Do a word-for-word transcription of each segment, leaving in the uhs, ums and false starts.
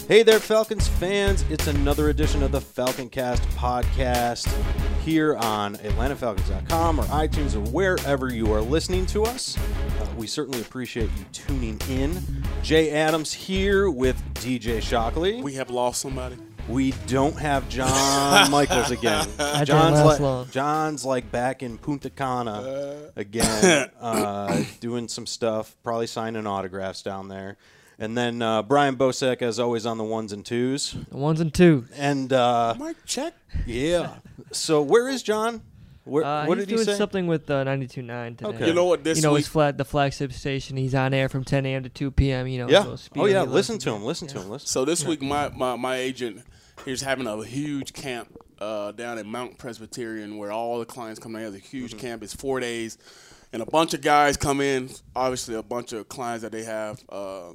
Hey there, Falcons fans. It's another edition of the FalconCast podcast here on Atlanta Falcons dot com or iTunes or wherever you are listening to us. Uh, we certainly appreciate you tuning in. Jay Adams here with D J Shockley. We have lost somebody. We don't have John Michaels again. That John's didn't last like long. John's like back in Punta Cana again, uh, doing some stuff, probably signing autographs down there. And then uh, Brian Bosek, as always, on the ones and twos. The ones and two. And uh, Mike, check. yeah. So where is John? Where, Uh, what he's did he doing say? something with uh, ninety-two point nine today. Okay. You know what? This you know, week, his flat, the flagship station. He's on air from ten a.m. to two p.m. You know, Yeah. so speed Oh yeah. he loves Listen to to do. him. Listen Yeah. to him. Listen. so this week, my, my, my agent, he's having a huge camp uh, down at Mount Presbyterian where all the clients come together. A huge Mm-hmm. camp. It's four days. And a bunch of guys come in, obviously a bunch of clients that they have. Uh,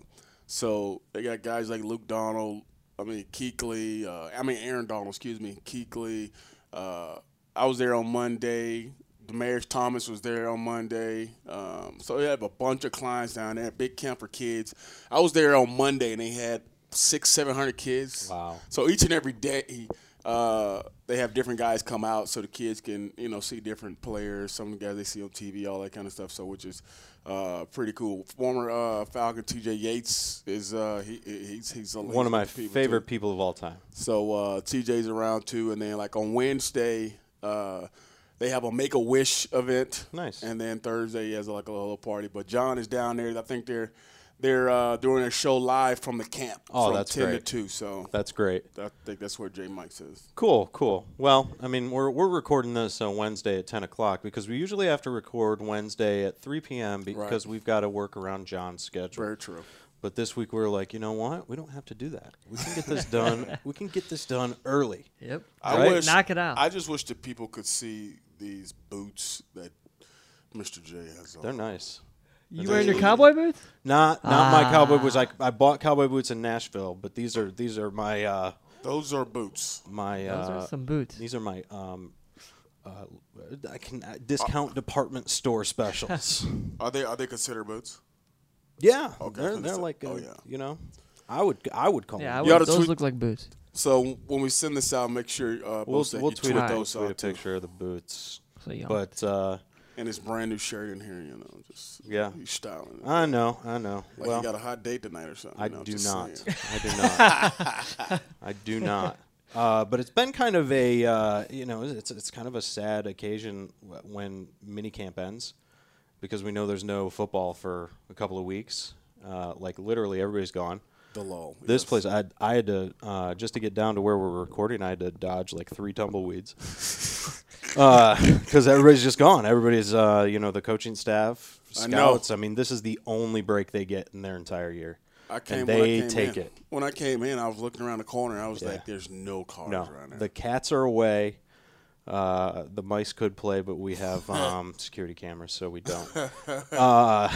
so they got guys like Luke Donald, I mean, Kuechly, uh, I mean, Aaron Donald, excuse me, Kuechly. Uh, I was there on Monday. Demarius Thomas was there on Monday. Um, so they have a bunch of clients down there, big camp for kids. I was there on Monday, and they had six, seven hundred kids. Wow. So each and every day, uh, they have different guys come out so the kids can, you know, see different players, some of the guys they see on T V, all that kind of stuff. So which is uh, pretty cool. Former uh, Falcon T J Yates is uh, he, he's he's a, One of my people favorite too. people of all time. So uh, T J's around too, and then like on Wednesday. Uh, They have a Make-A-Wish event. Nice. And then Thursday he has like a little party. But John is down there. I think they're they're uh, doing their show live from the camp Oh, from that's ten great. to two. So That's great. I think that's where J Mike says. Cool, cool. Well, I mean, we're we're recording this on Wednesday at ten o'clock because we usually have to record Wednesday at three p.m. because Right. we've got to work around John's schedule. Very true. But this week we were like, you know what? We don't have to do that. We can get this done. We can get this done early. Yep. I Right? wish, Knock it out. I just wish that people could see these boots that Mister J has on. They're nice. You wearing your cowboy boots? Not not my Ah. cowboy boots. I I bought cowboy boots in Nashville, but these are these are my uh, Those are boots. my Those uh, are some boots. these are my um uh, I can uh, discount department store specials. Are they are they considered boots? Yeah, Okay, they're I was they're gonna like say- uh, oh, yeah. you know, I would I would call Yeah, I them. You would, oughta those tweet- look like boots. So when we send this out, make sure uh, We'll Bosek, we'll you tweet, tweet a, those tweet a out too. picture of the boots. So you know. But uh, And his brand new shirt in here, you know, just Yeah. he's styling. it. I know, I know. Like well, you got a hot date tonight or something. I you know, do just not. saying. I do not. I do not. Uh, but it's been kind of a, uh, you know, it's it's kind of a sad occasion w- when minicamp ends because we know there's no football for a couple of weeks. Uh, like literally everybody's gone. The lull. This yes. place, I I had to uh, just to get down to where we're recording. I had to dodge like three tumbleweeds because everybody's just gone. Everybody's, uh, you know, the coaching staff, I know. scouts. I mean, this is the only break they get in their entire year. I came, and when I they came take in. it. When I came in, I was looking around the corner. I was Yeah. like, "There's no cars No, around there." the cats are away. Uh, the mice could play, but we have um, security cameras, so we don't. uh,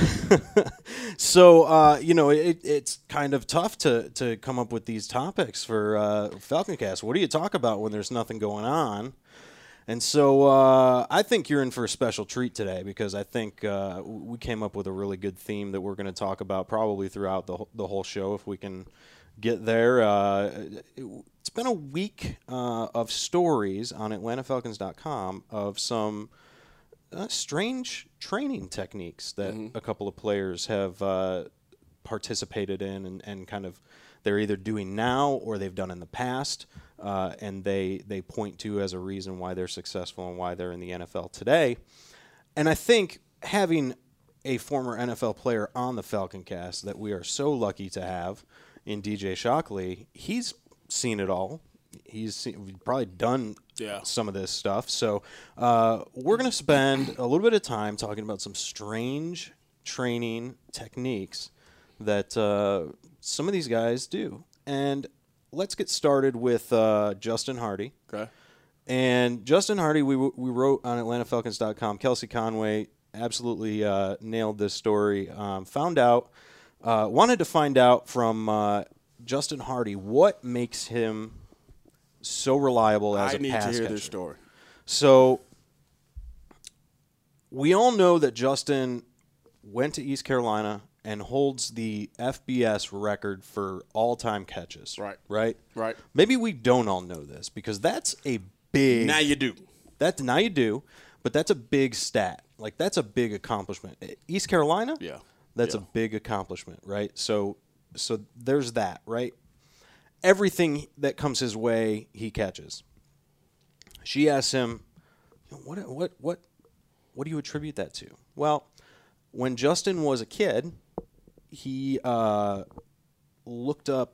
so uh, you know, it, it's kind of tough to to come up with these topics for uh, FalconCast. What do you talk about when there's nothing going on? And so uh, I think you're in for a special treat today because I think uh, we came up with a really good theme that we're going to talk about probably throughout the wh- the whole show if we can get there. Uh, it, it's been a week uh, of stories on Atlanta Falcons dot com of some uh, strange training techniques that a couple of players have uh, participated in and, and kind of they're either doing now or they've done in the past, uh, and they they point to as a reason why they're successful and why they're in the N F L today. And I think having a former N F L player on the FalconCast that we are so lucky to have in D J Shockley, he's seen it all. He's seen, probably done Yeah. some of this stuff. So uh, we're going to spend a little bit of time talking about some strange training techniques that uh, some of these guys do. And let's get started with uh, Justin Hardy. Okay. And Justin Hardy, we we wrote on Atlanta Falcons dot com. Kelsey Conway absolutely uh, nailed this story. Um, found out, uh, wanted to find out from uh, Justin Hardy what makes him so reliable as I a need pass to hear catcher. this story. So we all know that Justin went to East Carolina and holds the F B S record for all-time catches. Right. Right? Right. Maybe we don't all know this because that's a big Now you do. That now you do, but that's a big stat. Like that's a big accomplishment. East Carolina? Yeah. That's yeah. a big accomplishment, right? So so there's that, right? Everything that comes his way, he catches. She asks him, "What what what what do you attribute that to?" Well, when Justin was a kid, he uh, looked up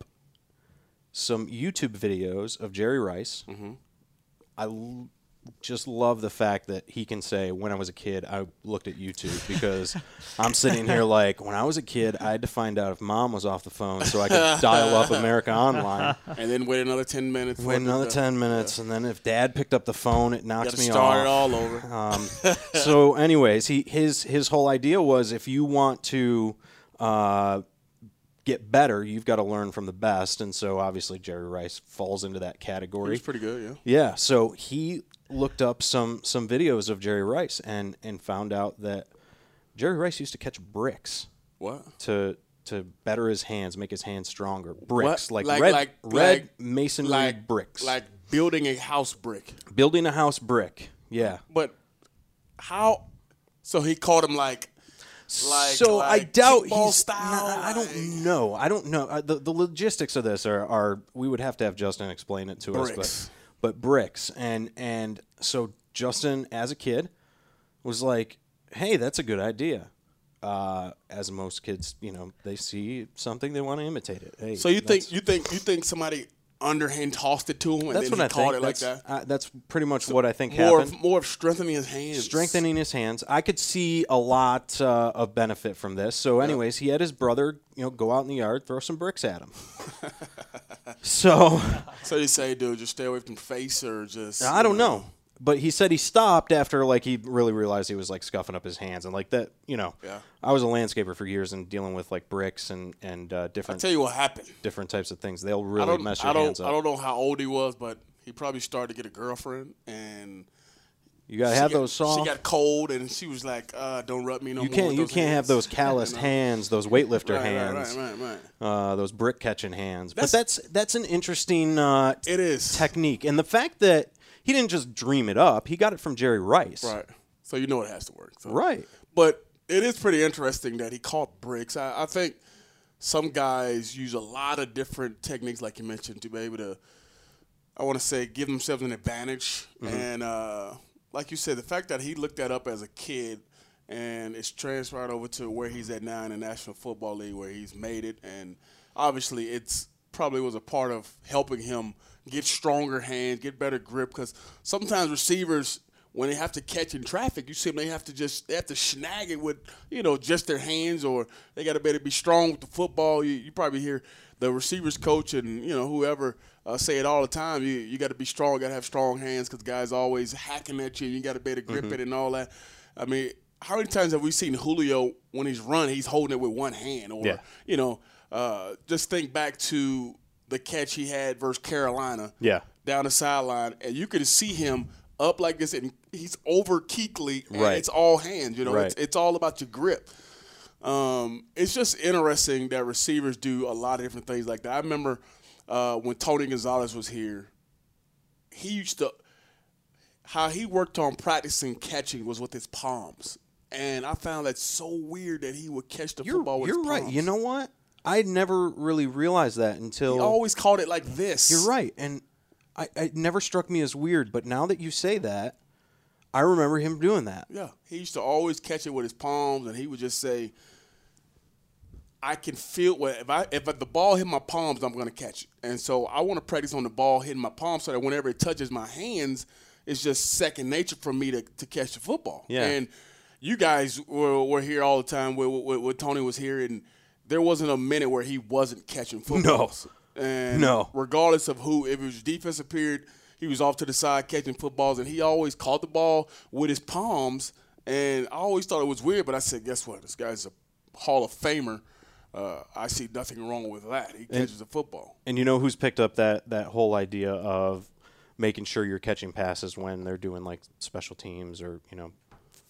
some YouTube videos of Jerry Rice. Mm-hmm. I l- just love the fact that he can say, when I was a kid, I looked at YouTube because I'm sitting here like, when I was a kid, I had to find out if mom was off the phone so I could dial up America Online. And then wait another ten minutes. Wait another ten minutes, yeah. And then if Dad picked up the phone, it knocks Gotta me start off. it all over. Um, so, anyways, he his his whole idea was if you want to uh, get better, you've got to learn from the best, and so obviously Jerry Rice falls into that category. He's pretty good, yeah. Yeah. So he looked up some some videos of Jerry Rice and and found out that Jerry Rice used to catch bricks. What? To to better his hands, make his hands stronger. Bricks, What? like, Like- red like- red like- masonry Like bricks. Like building a house brick. Building a house brick. Yeah. But how? So he called him like. Like, so like I doubt kickball he's. style. Nah, I don't know. I don't know. Uh, the the logistics of this are, are we would have to have Justin explain it to Bricks. us, but but bricks and and so Justin as a kid was like, hey, that's a good idea. Uh, as most kids, you know, they see something, they want to imitate it. Hey, So you that's- think you think you think somebody underhand tossed it to him and that's then what he I called think. it like That's, that? uh, that's pretty much what I think More happened. of, more of strengthening his hands. Strengthening his hands. I could see a lot uh, of benefit from this. So, anyways, he had his brother, you know, go out in the yard, throw some bricks at him. so, So you say, dude, just stay away from face or just. I don't know. But he said he stopped after, like, he really realized he was, like, scuffing up his hands. And, like, that, you know, Yeah. I was a landscaper for years and dealing with, like, bricks and, and uh, I'll different tell you what happened. different types of things. They'll I really don't, mess I your don't, hands up. I don't know how old he was, but he probably started to get a girlfriend and. You got to she have got- those soft. She got cold and she was like, uh, "Don't rub me no you more." can't with you those can't have hands. those calloused You know? hands, those weightlifter Right, right, hands. right, right, right. Uh, those brick catching hands. That's- but that's that's an interesting uh, It is. technique, and the fact that he didn't just dream it up, he got it from Jerry Rice. Right. So you know it has to work. So. Right. But it is pretty interesting that he caught bricks. I, I think some guys use a lot of different techniques, like you mentioned, to be able to, I want to say, give themselves an advantage. Mm-hmm. And uh, like you said, the fact that he looked that up as a kid and it's transferred over to where he's at now in the National Football League, where he's made it, and obviously it's probably was a part of helping him get stronger hands, get better grip, because sometimes receivers, when they have to catch in traffic, you see them, they have to just they have to snag it with, you know, just their hands, or they got to better be strong with the football. You, you probably hear the receivers coach and, you know, whoever uh, say it all the time. You you got to be strong, got to have strong hands, because guys always hacking at you. You got to better grip Mm-hmm. it and all that. I mean, how many times have we seen Julio when he's run, he's holding it with one hand, or Yeah. you know, uh, just think back to the catch he had versus Carolina. Yeah. Down the sideline, and you could see him up like this, and he's over Kuechly, and Right. it's all hands. You know, Right. it's, it's all about your grip. Um, it's just interesting that receivers do a lot of different things like that. I remember uh, when Tony Gonzalez was here, he used to how he worked on practicing catching was with his palms, and I found that so weird that he would catch the You're, football with you're his right. palms. You know what? I never really realized that until he always called it like this. You're right, and I, it never struck me as weird. But now that you say that, I remember him doing that. Yeah, he used to always catch it with his palms, and he would just say, "I can feel well, if I if the ball hit my palms, I'm going to catch it." And so I want to practice on the ball hitting my palms, so that whenever it touches my hands, it's just second nature for me to, to catch the football. Yeah. And you guys were, were here all the time when, when, when Tony was here, and there wasn't a minute where he wasn't catching footballs. And No. regardless of who, if it was defensive period, he was off to the side catching footballs, and he always caught the ball with his palms. And I always thought it was weird, but I said, guess what? This guy's a Hall of Famer. Uh, I see nothing wrong with that. He catches the football. And you know who's picked up that, that whole idea of making sure you're catching passes when they're doing like special teams or, you know,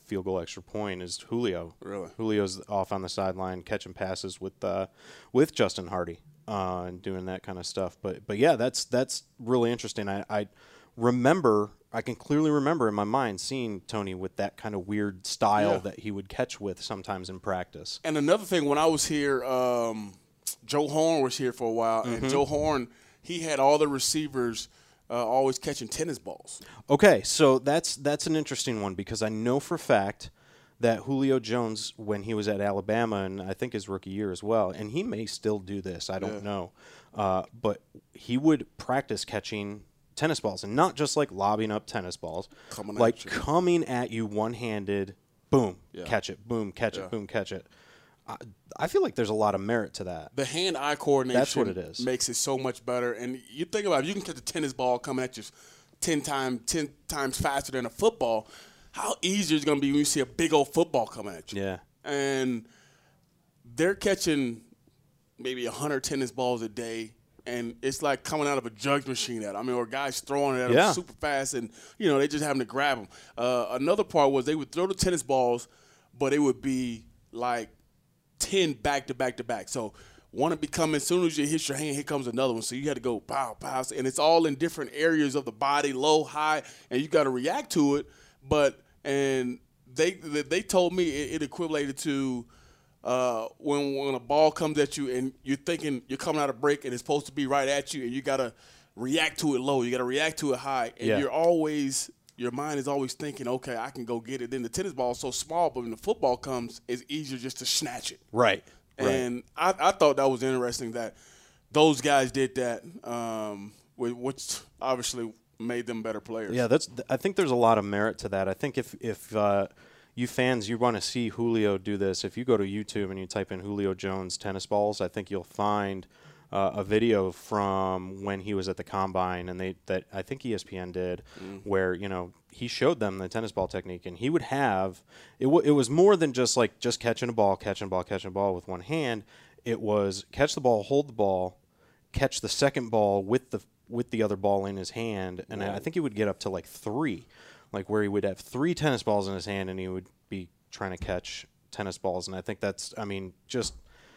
field goal extra point is Julio. Really? Julio's off on the sideline catching passes with uh, with Justin Hardy uh, and doing that kind of stuff. But but yeah, that's that's really interesting. I, I remember I can clearly remember in my mind seeing Tony with that kind of weird style Yeah. that he would catch with sometimes in practice. And another thing, when I was here, um, Joe Horn was here for a while, Mm-hmm. and Joe Horn, he had all the receivers uh, always catching tennis balls. Okay, so that's that's an interesting one because I know for a fact that Julio Jones, when he was at Alabama, and I think his rookie year as well, and he may still do this, I don't Yeah. know, uh, but he would practice catching tennis balls, and not just like lobbing up tennis balls, Coming at like you. coming at you one-handed, boom, Yeah. catch it, boom, catch Yeah. it, boom, catch it. I, I feel like there's a lot of merit to that. The hand-eye coordination That's what it is. makes it so much better. And you think about it, you can catch a tennis ball coming at you ten times, ten times faster than a football. How easy is it going to be when you see a big old football coming at you? Yeah. And they're catching maybe one hundred tennis balls a day, and it's like coming out of a judge machine at 'em. I mean, or guys throwing it at them Yeah. super fast, and, you know, they just having to grab them. Uh, another part was they would throw the tennis balls, but it would be like ten back to back to back. So one would be coming, as soon as you hit your hand, here comes another one. So you had to go pow, pow, and it's all in different areas of the body, low, high, and you got to react to it. But and they they told me it, it equated to uh, when when a ball comes at you and you're thinking you're coming out of break and it's supposed to be right at you, and you got to react to it low, you got to react to it high, and Yeah. you're always your mind is always thinking, okay, I can go get it. Then the tennis ball is so small, but when the football comes, it's easier just to snatch it. Right. Right. And I, I thought that was interesting that those guys did that, um, wh- which obviously made them better players. Yeah, that's. I think there's a lot of merit to that. I think if if uh, you fans you want to see Julio do this, if you go to YouTube and you type in Julio Jones tennis balls, I think you'll find uh, a video from when he was at the combine, and they that I think E S P N did, where you know he showed them the tennis ball technique, and he would have it. W- it was more than just like just catching a ball, catching a ball, catching a ball with one hand. It was catch the ball, hold the ball, catch the second ball with the with the other ball in his hand, and I I think he would get up to like three, like where he would have three tennis balls in his hand, and he would be trying to catch tennis balls. And I think that's, I mean, just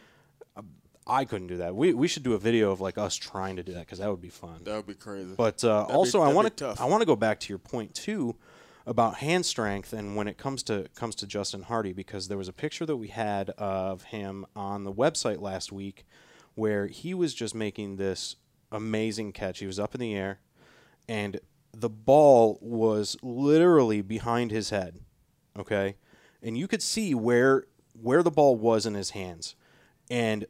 uh, I couldn't do that. We we should do a video of like us trying to do that because that would be fun. That would be crazy. But uh, That'd be- also, I that'd want be to tough. I want to go back to your point too about hand strength, and when it comes to comes to Justin Hardy, because there was a picture that we had of him on the website last week where he was just making this amazing catch. He was up in the air, and the ball was literally behind his head. Okay, and you could see where where the ball was in his hands, and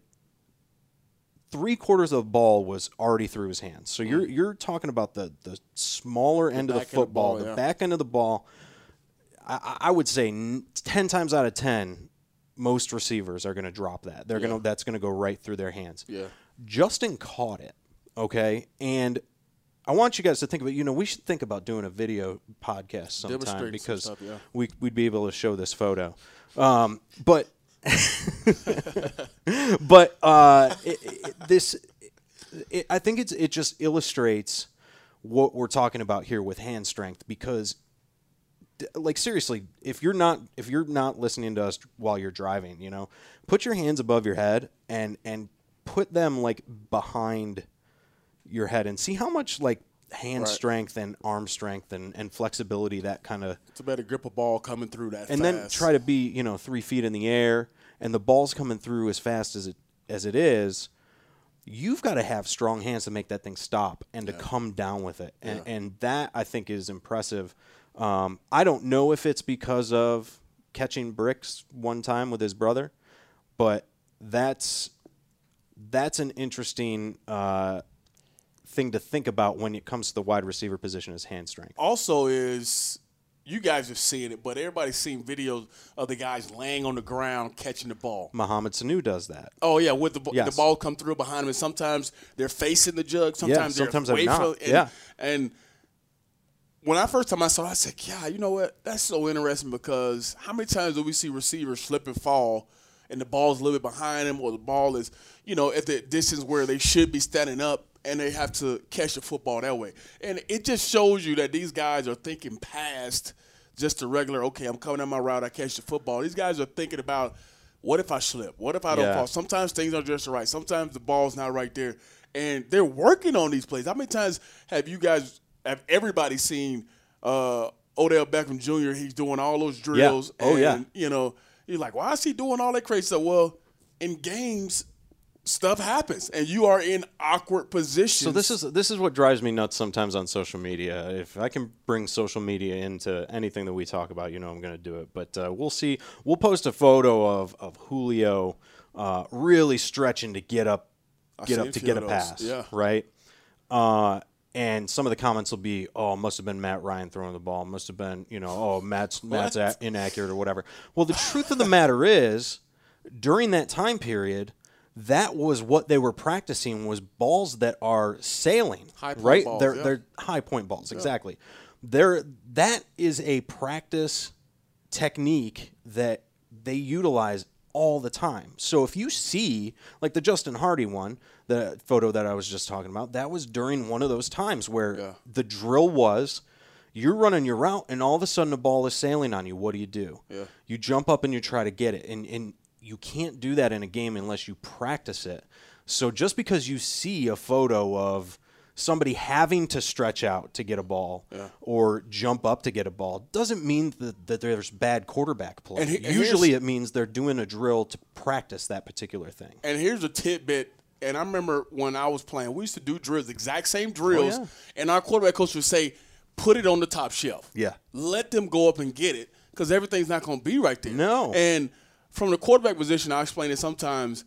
three quarters of the ball was already through his hands. So you're you're talking about the the smaller end of the back end of the football, ball, the yeah. back end of the ball. I, I would say n- ten times out of ten, most receivers are going to drop that. They're Yeah. gonna that's going to go right through their hands. Yeah. Justin caught it. Okay, and I want you guys to think about. You know, we should think about doing a video podcast sometime Demonstrating some because stuff, yeah. we we'd be able to show this photo. Um, but. but uh, it, it, this, it, I think it's it just illustrates what we're talking about here with hand strength, because, d- like, seriously, if you're not if you're not listening to us while you're driving, you know, put your hands above your head and and put them like behind your head and see how much like hand Right. strength and arm strength and, and flexibility that kind of. It's a better grip a ball coming through that And fast. then try to be, you know, three feet in the air, and the ball's coming through as fast as it as it is. You've got to have strong hands to make that thing stop and to come down with it, and Yeah. and that I think is impressive. Um, I don't know if it's because of catching bricks one time with his brother, but that's that's an interesting uh, thing to think about when it comes to the wide receiver position is hand strength. Also is, you guys have seen it, but everybody's seen videos of the guys laying on the ground catching the ball. Mohamed Sanu does that. Oh, yeah, with the, b- Yes. the ball come through behind them, and sometimes they're facing the jug, sometimes they're sometimes they're away not. from and, Yeah. and when I first time I saw it, I said, yeah, you know what? That's so interesting, because how many times do we see receivers slip and fall and the ball's a little bit behind them, or the ball is, you know, at the distance where they should be standing up, and they have to catch the football that way. And it just shows you that these guys are thinking past just a regular, okay, I'm coming on my route, I catch the football. These guys are thinking about, what if I slip? What if I don't Yeah. fall? Sometimes things are just right. Sometimes the ball's not right there. And they're working on these plays. How many times have you guys, have everybody seen uh, Odell Beckham Junior? He's doing all those drills. Yeah. Oh, and, yeah. you know, you're like, why is he doing all that crazy stuff? Well, in games, stuff happens, and you are in awkward positions. So this is this is what drives me nuts sometimes on social media. If I can bring social media into anything that we talk about, you know I'm going to do it. But uh, we'll see. We'll post a photo of of Julio uh, really stretching to get up, get seen up a to few get of a those. pass. Yeah. Right. Uh, and some of the comments will be, "Oh, must have been Matt Ryan throwing the ball. Must have been, you know, oh, Matt's Matt's a- inaccurate or whatever." Well, the truth of the matter is, during that time period, that was what they were practicing, was balls that are sailing, High point right? balls, they're yeah. they're high point balls, exactly. They're, that is a practice technique that they utilize all the time. So if you see, like the Justin Hardy one, the photo that I was just talking about, that was during one of those times where Yeah. the drill was, you're running your route and all of a sudden the ball is sailing on you. What do you do? Yeah. You jump up and you try to get it, and and you can't do that in a game unless you practice it. So just because you see a photo of somebody having to stretch out to get a ball Yeah. or jump up to get a ball doesn't mean that, that there's bad quarterback play. And he- and Usually here's- it means they're doing a drill to practice that particular thing. And here's a tidbit. And I remember when I was playing, we used to do drills, exact same drills. Oh, yeah. And our quarterback coach would say, put it on the top shelf. Yeah. Let them go up and get it, because everything's not going to be right there. No. And from the quarterback position, I explain it sometimes,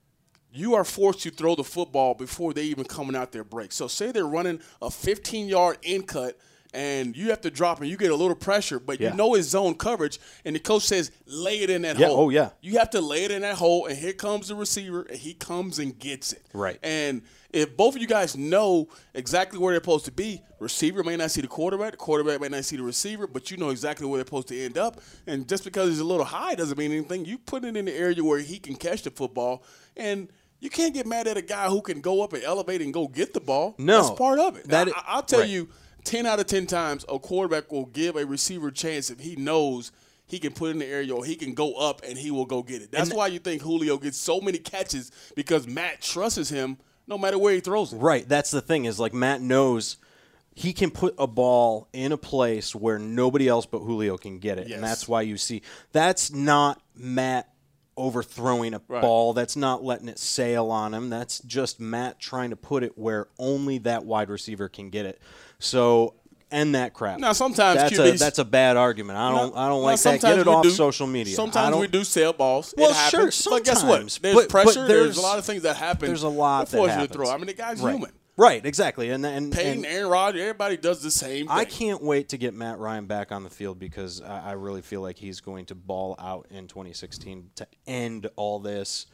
you are forced to throw the football before they even coming out their break. So say they're running a fifteen-yard in cut, and you have to drop and you get a little pressure, but Yeah. you know it's zone coverage, and the coach says, lay it in that Yeah, hole. oh, yeah. You have to lay it in that hole, and here comes the receiver, and he comes and gets it. Right. And if both of you guys know exactly where they're supposed to be, receiver may not see the quarterback, the quarterback may not see the receiver, but you know exactly where they're supposed to end up. And just because he's a little high doesn't mean anything. You put it in the area where he can catch the football, and you can't get mad at a guy who can go up and elevate and go get the ball. No. That's part of it. That I, i- I'll tell right. you, ten out of ten times, a quarterback will give a receiver a chance if he knows he can put it in the area or he can go up and he will go get it. That's And- why you think Julio gets so many catches, because Matt trusts him no matter where he throws it. Right. That's the thing, is like Matt knows he can put a ball in a place where nobody else but Julio can get it. Yes. And that's why you see that's not Matt overthrowing a Right. ball. That's not letting it sail on him. That's just Matt trying to put it where only that wide receiver can get it. So end that crap. Now, sometimes that's Q a Bs that's a bad argument. I don't Now- I don't now like that. Get sometimes it we off do- social media. I Sometimes don't, we do sell balls. Well, it sure, happens. But guess what? sometimes. There's But- but pressure. There's, there's- a lot of things that happen. there's a lot that force that you to throw. happens. I mean, the guy's right. human. Right, exactly. And and, Peyton, and Aaron Rodgers, everybody does the same thing. I can't wait to get Matt Ryan back on the field, because I, I really feel like he's going to ball out in twenty sixteen to end all this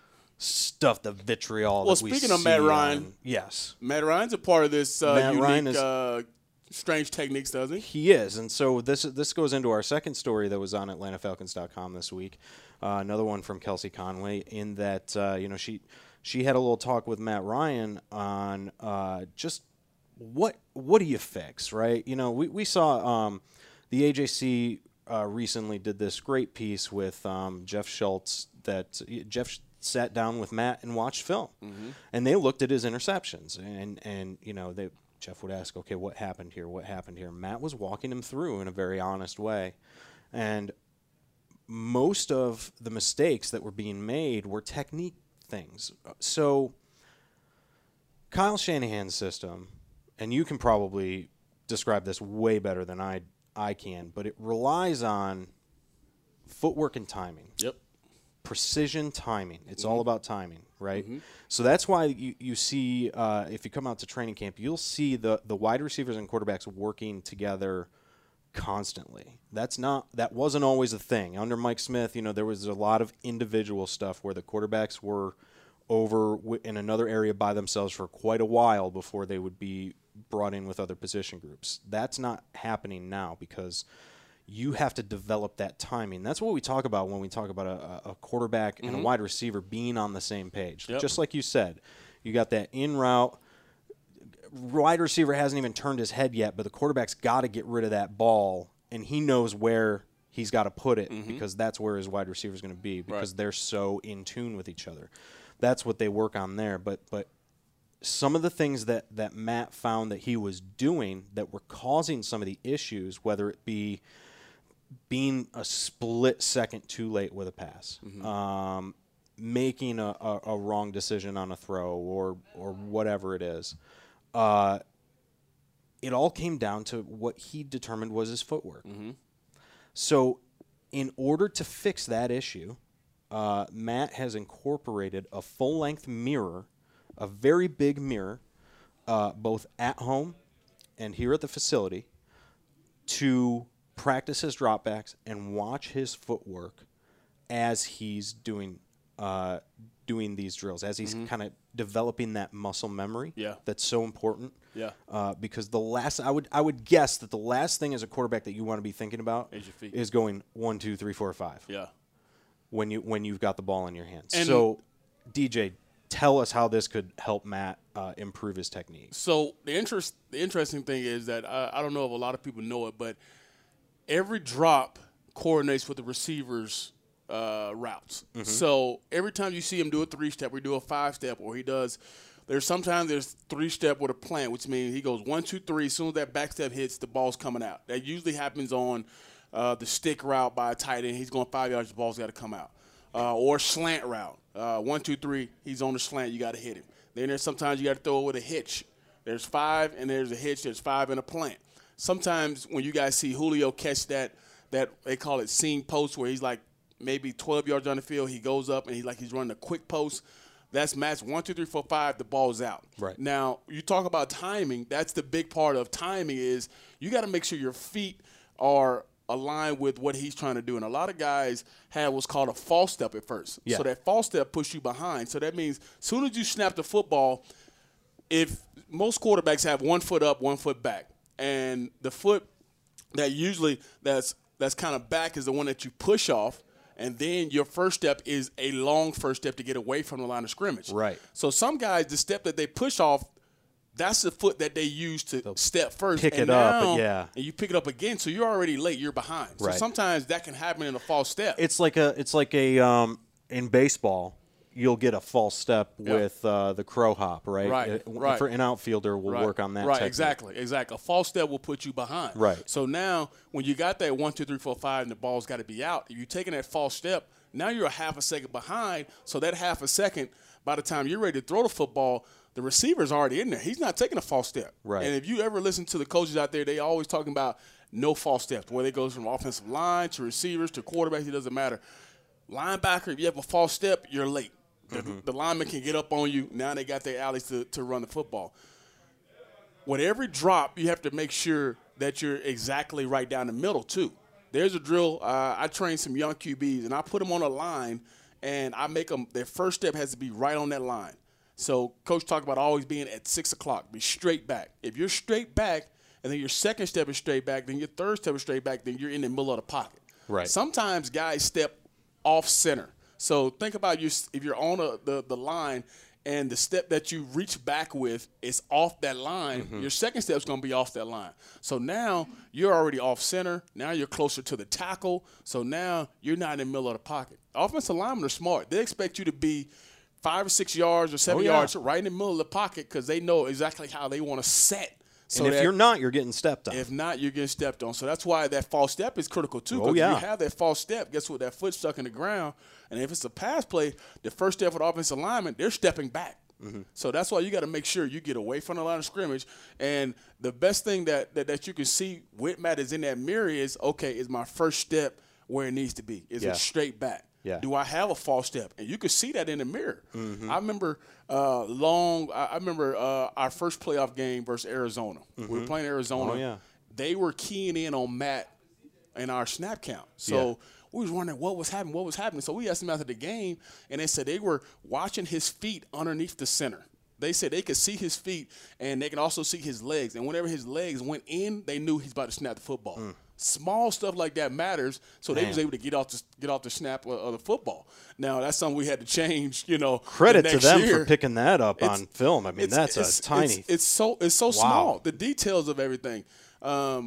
stuff, the vitriol. Well, that we speaking of Matt see Ryan- on- yes, Matt Ryan's a part of this uh, Matt unique, Ryan is- uh, strange techniques, doesn't he? he is. And so this this goes into our second story that was on Atlanta Falcons dot com this week. Uh, another one from Kelsey Conway, in that uh, you know she she had a little talk with Matt Ryan on uh, just what what do you fix, right? You know, we we saw um, the A J C uh, recently did this great piece with um, Jeff Schultz that Jeff sat down with Matt and watched film, and they looked at his interceptions, and and you know they. Jeff would ask, okay, what happened here? What happened here? Matt was walking him through in a very honest way. And most of the mistakes that were being made were technique things. So Kyle Shanahan's system, and you can probably describe this way better than I I can, but it relies on footwork and timing. Yep. Precision timing. It's Mm-hmm. all about timing, right? So that's why you, you see, uh, if you come out to training camp, you'll see the, the wide receivers and quarterbacks working together constantly. That's not that wasn't always a thing. Under Mike Smith, you know, there was a lot of individual stuff where the quarterbacks were over w- in another area by themselves for quite a while before they would be brought in with other position groups. That's not happening now, because you have to develop that timing. That's what we talk about when we talk about a, a quarterback and a wide receiver being on the same page. Yep. Just like you said, you got that in route. Wide receiver hasn't even turned his head yet, but the quarterback's got to get rid of that ball and he knows where he's got to put it Mm-hmm. because that's where his wide receiver is going to be because Right. they're so in tune with each other. That's what they work on there. But but some of the things that, that Matt found that he was doing that were causing some of the issues, whether it be being a split second too late with a pass, Mm-hmm. um, making a, a, a wrong decision on a throw or or whatever it is, uh, it all came down to what he determined was his footwork. Mm-hmm. So in order to fix that issue, uh, Matt has incorporated a full-length mirror, a very big mirror, uh, both at home and here at the facility, to practice his dropbacks and watch his footwork as he's doing uh, doing these drills, as he's kind of developing that muscle memory. Yeah. That's so important. Yeah. Uh, because the last I would I would guess that the last thing as a quarterback that you want to be thinking about Is your feet. is going one, two, three, four, five Yeah. when you when you've got the ball in your hands. And- so, D J, tell us how this could help Matt uh, improve his technique. So the interest, the interesting thing is that I, I don't know if a lot of people know it, but every drop coordinates with the receiver's uh, routes. Mm-hmm. So every time you see him do a three-step, or do a five-step, or he does, there's sometimes there's three-step with a plant, which means he goes one, two, three. As soon as that back step hits, the ball's coming out. That usually happens on uh, the stick route by a tight end. He's going five yards, the ball's got to come out. Uh, or slant route. Uh, one, two, three, he's on the slant, you got to hit him. Then there's sometimes you got to throw it with a hitch. There's five, and there's a hitch. There's five and a plant. Sometimes when you guys see Julio catch that, that they call it seam post, where he's like maybe twelve yards on the field, he goes up and he's like he's running a quick post. That's match one, two, three, four, five. The ball's out. Right. Now you talk about timing. That's the big part of timing is you got to make sure your feet are aligned with what he's trying to do. And a lot of guys have what's called a false step at first. Yeah. So that false step pushes you behind. So that means as soon as you snap the football, if most quarterbacks have one foot up, one foot back, and the foot that usually that's that's kind of back is the one that you push off, and then your first step is a long first step to get away from the line of scrimmage. Right. So some guys, the step that they push off, that's the foot that they use to They'll step first. pick and it up, now- yeah. And you pick it up again, so you're already late. You're behind. So Right. sometimes that can happen in a false step. It's like a it's like a um, in baseball. You'll get a false step Yeah. with uh, the crow hop, right? Right, Uh, right. For an outfielder, will Right. work on that. Right, technique. exactly, exactly. A false step will put you behind. Right. So now, when you got that one, two, three, four, five, and the ball's got to be out, if you're taking that false step, now you're a half a second behind. So that half a second, by the time you're ready to throw the football, the receiver's already in there. He's not taking a false step. Right. And if you ever listen to the coaches out there, they always talking about no false steps, whether it goes from offensive line to receivers to quarterbacks, it doesn't matter. Linebacker, if you have a false step, you're late. The, Mm-hmm. the lineman can get up on you. Now they got their alleys to, to run the football. With every drop, you have to make sure that you're exactly right down the middle, too. There's a drill. Uh, I train some young Q Bs, and I put them on a line, and I make them – their first step has to be right on that line. So Coach talked about always being at six o'clock, be straight back. If you're straight back and then your second step is straight back, then your third step is straight back, then you're in the middle of the pocket. Right. Sometimes guys step off center. So think about you if you're on a, the, the line and the step that you reach back with is off that line, Mm-hmm. your second step is going to be off that line. So now you're already off center. Now you're closer to the tackle. So now you're not in the middle of the pocket. Offensive linemen are smart. They expect you to be five or six yards or seven Oh, yeah. yards right in the middle of the pocket because they know exactly how they want to set. So And if that you're not, you're getting stepped on. if not, you're getting stepped on. So that's why that false step is critical too. 'Cause Oh, yeah. if you have that false step, guess what? That foot's stuck in the ground. And if it's a pass play, the first step for the offensive lineman, they're stepping back. Mm-hmm. So that's why you got to make sure you get away from the line of scrimmage. And the best thing that, that, that you can see with Matt is in that mirror is, okay, is my first step where it needs to be? Is Yeah. it straight back? Yeah. Do I have a false step? And you can see that in the mirror. Mm-hmm. I remember uh, long. I I remember uh, our first playoff game versus Arizona. We were playing Arizona. Oh, yeah. They were keying in on Matt in our snap count. So Yeah. we was wondering what was happening, what was happening. So we asked them after the game, and they said they were watching his feet underneath the center. They said they could see his feet, and they can also see his legs. And whenever his legs went in, they knew he's about to snap the football. Mm. Small stuff like that matters, so they Man. was able to get off the get off the snap of, of the football. Now that's something we had to change. You know, Credit the to next them year. for picking that up It's- on film. I mean, It's- that's it's- a tiny. It's, it's so it's so Wow. small. The details of everything. Um,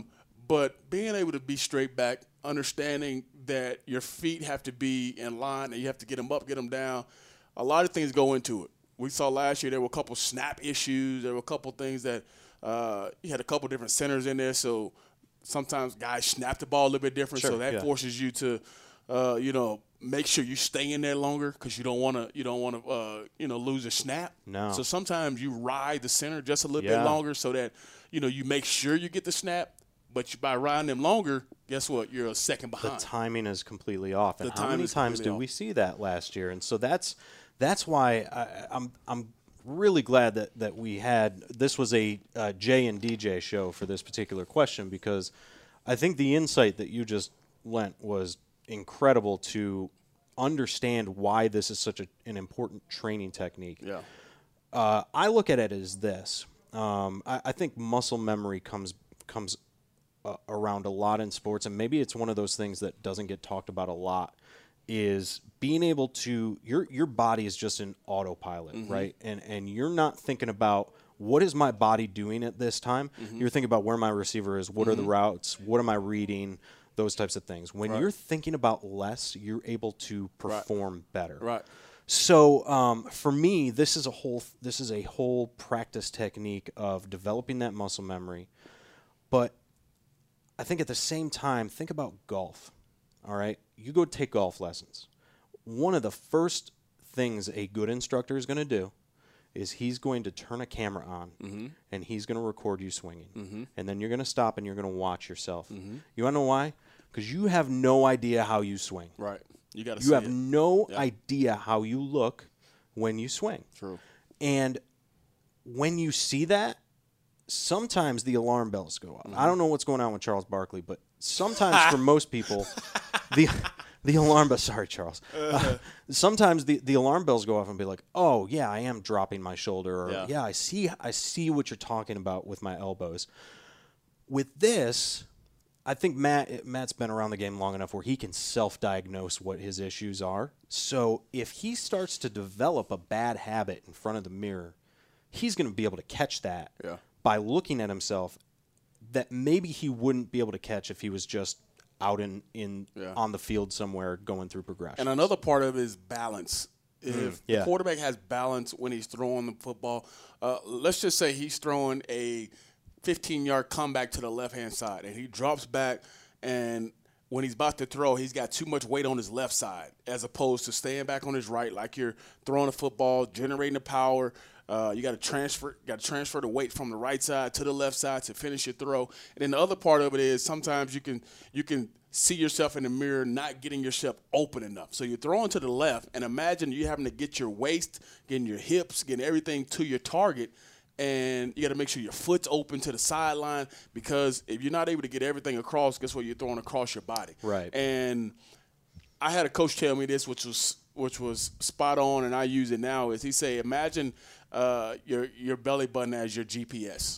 but being able to be straight back, understanding that your feet have to be in line and you have to get them up, get them down, a lot of things go into it. We saw last year there were a couple snap issues. There were a couple things that uh, you had a couple different centers in there, so sometimes guys snap the ball a little bit different, Sure, so that yeah. forces you to, uh, you know, make sure you stay in there longer because you don't want to, you don't want to, uh, you know, lose a snap. No. So sometimes you ride the center just a little Yeah. bit longer so that, you know, you make sure you get the snap. But you, by riding them longer, guess what? You're a second The behind. timing is completely off. And The how time many is times completely did off. we see that last year? And so that's that's why I, I'm I'm really glad that, that we had this was a uh, J and D J show for this particular question, because I think the insight that you just lent was incredible to understand why this is such a, an important training technique. Yeah. Uh, I look at it as this. Um, I, I think muscle memory comes comes uh, around a lot in sports, and maybe it's one of those things that doesn't get talked about a lot. Is being able to your your body is just an autopilot, Mm-hmm. right? And and you're not thinking about what is my body doing at this time. Mm-hmm. You're thinking about where my receiver is, what are the routes, what am I reading, those types of things. When Right. you're thinking about less, you're able to perform better. Right. So um, for me, this is a whole this is a whole practice technique of developing that muscle memory. But I think at the same time, think about golf. All right, you go take golf lessons. One of the first things a good instructor is going to do is he's going to turn a camera on Mm-hmm. and he's going to record you swinging. Mhm. And then you're going to stop and you're going to watch yourself. Mhm. You want to know why? Because you have no idea how you swing. Right. You got to You see have it. no Yeah. idea how you look when you swing. True. And when you see that, sometimes the alarm bells go off. I don't know what's going on with Charles Barkley, but sometimes for most people, the the alarm bell. Sorry, Charles. Uh, sometimes the, the alarm bells go off and be like, "Oh yeah, I am dropping my shoulder," or Yeah. "Yeah, I see I see what you're talking about with my elbows." With this, I think Matt Matt's been around the game long enough where he can self-diagnose what his issues are. So if he starts to develop a bad habit in front of the mirror, he's going to be able to catch that Yeah. by looking at himself that maybe he wouldn't be able to catch if he was just out in, in Yeah. on the field somewhere going through progression. And another part of it is balance. If yeah. the quarterback has balance when he's throwing the football, uh, let's just say he's throwing a fifteen-yard comeback to the left-hand side, and he drops back, and when he's about to throw, he's got too much weight on his left side as opposed to staying back on his right, like you're throwing the football, generating the power. Uh, you got to transfer, got to transfer the weight from the right side to the left side to finish your throw. And then the other part of it is sometimes you can you can see yourself in the mirror not getting yourself open enough. So you're throwing to the left, and imagine you having to get your waist, getting your hips, getting everything to your target. And you got to make sure your foot's open to the sideline, because if you're not able to get everything across, guess what? You're throwing across your body. Right. And I had a coach tell me this, which was which was spot on, and I use it now. Is he say, imagine uh, your your belly button as your G P S.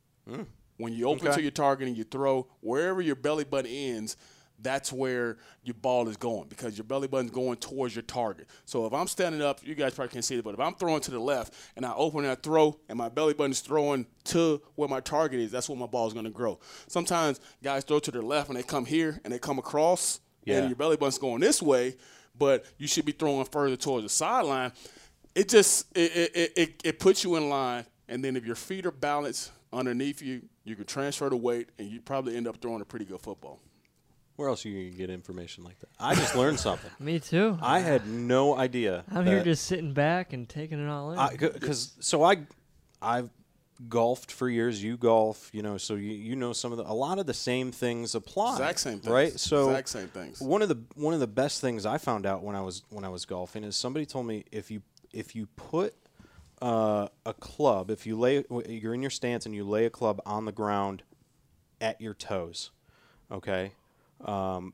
When you open Okay. to your target and you throw, wherever your belly button ends, that's where your ball is going, because your belly button's going towards your target. So if I'm standing up, you guys probably can't see it, but if I'm throwing to the left and I open and I throw and my belly button's throwing to where my target is, that's where my ball is going to grow. Sometimes guys throw to their left and they come here and they come across, Yeah. and your belly button's going this way, but you should be throwing further towards the sideline. It just it, it, it, it puts you in line, and then if your feet are balanced underneath you, you can transfer the weight, and you probably end up throwing a pretty good football. Where else are you going to get information like that? I just learned something. Me too. I had no idea. I'm here just sitting back and taking it all in. Because so I, I've golfed for years. You golf, you know, so you you know some of the a lot of the same things apply. Exact same things. right? So exact same things. one of the one of the best things I found out when I was when I was golfing is somebody told me if you if you put uh, a club, if you lay you're in your stance and you lay a club on the ground at your toes, okay. Um,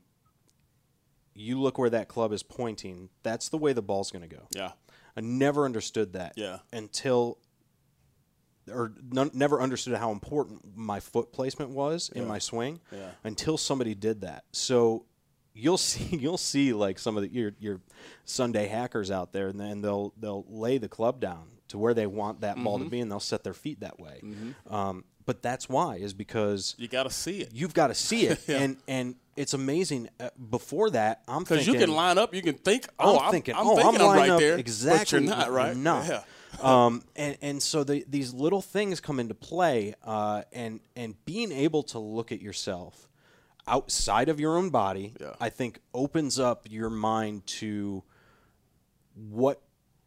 you look where that club is pointing. That's the way the ball's going to go. Yeah. I never understood that. Yeah. Until, or none, never understood how important my foot placement was in Yeah. my swing. Yeah. Until somebody did that. So you'll see, you'll see like some of the your your Sunday hackers out there, and then they'll they'll lay the club down to where they want that ball to be, and they'll set their feet that way. Um, but that's why is because you got to see it. You've got to see it, Yeah. and and it's amazing. Uh, before that, I'm Because thinking you can line up, you can think, oh, I'm I'm, thinking, I'm oh, thinking I'm I'm, lined right up there, exactly. but you're not, right? I'm not. Yeah. um, and and so the, these little things come into play, uh, and and being able to look at yourself outside of your own body, Yeah. I think opens up your mind to what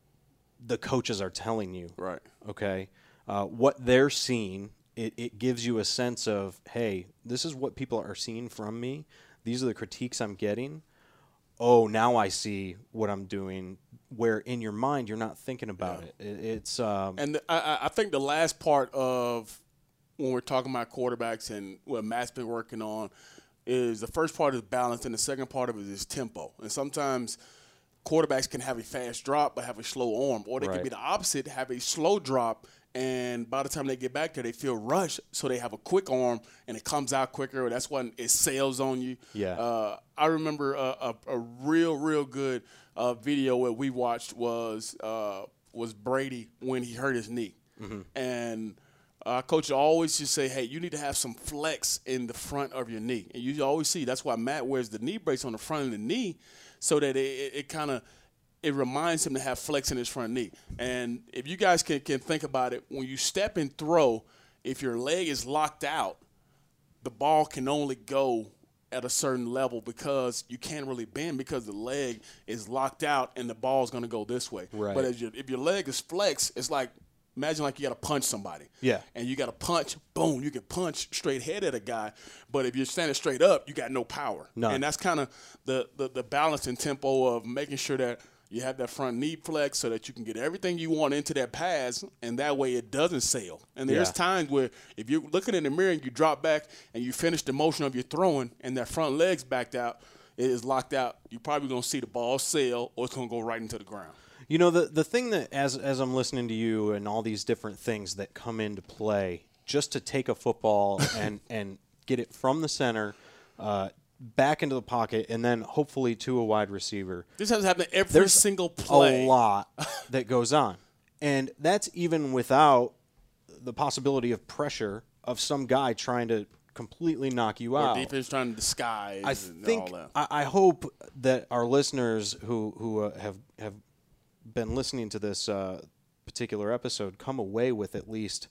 the coaches are telling you. Right. Okay, uh, what they're seeing. It, it gives you a sense of, hey, this is what people are seeing from me. These are the critiques I'm getting. Oh, now I see what I'm doing. Where in your mind you're not thinking about Yeah. it. it. It's um, And the, I, I think the last part of when we're talking about quarterbacks and what Matt's been working on is the first part is balance, and the second part of it is tempo. And sometimes quarterbacks can have a fast drop but have a slow arm, or they Right. can be the opposite, have a slow drop, and by the time they get back there, they feel rushed, so they have a quick arm, and it comes out quicker. That's when it sails on you. Yeah. Uh, I remember a, a, a real, real good uh, video that we watched was uh, was Brady when he hurt his knee. Mm-hmm. And uh, coach always just say, hey, you need to have some flex in the front of your knee. And you always see that's why Matt wears the knee brace on the front of the knee so that it, it, it kind of – it reminds him to have flex in his front knee. And if you guys can, can think about it, when you step and throw, if your leg is locked out, the ball can only go at a certain level because you can't really bend because the leg is locked out and the ball is going to go this way. Right. But as your, if your leg is flexed, it's like imagine like you got to punch somebody. Yeah. And you got to punch, boom, you can punch straight head at a guy. But if you're standing straight up, you got no power. None. And that's kind of the, the, the balance and tempo of making sure that you have that front knee flex so that you can get everything you want into that pass, and that way it doesn't sail. And there's Yeah. times where if you're looking in the mirror and you drop back and you finish the motion of your throwing and that front leg's backed out, it is locked out, you're probably going to see the ball sail or it's going to go right into the ground. You know, the the thing that as as I'm listening to you and all these different things that come into play, just to take a football and, and get it from the center, uh, back into the pocket, and then hopefully to a wide receiver. This has happened every There's single play. a lot that goes on. And that's even without the possibility of pressure of some guy trying to completely knock you Or out. defense trying to disguise I and think all that. I, I hope that our listeners who who uh, have have been listening to this uh, particular episode come away with at least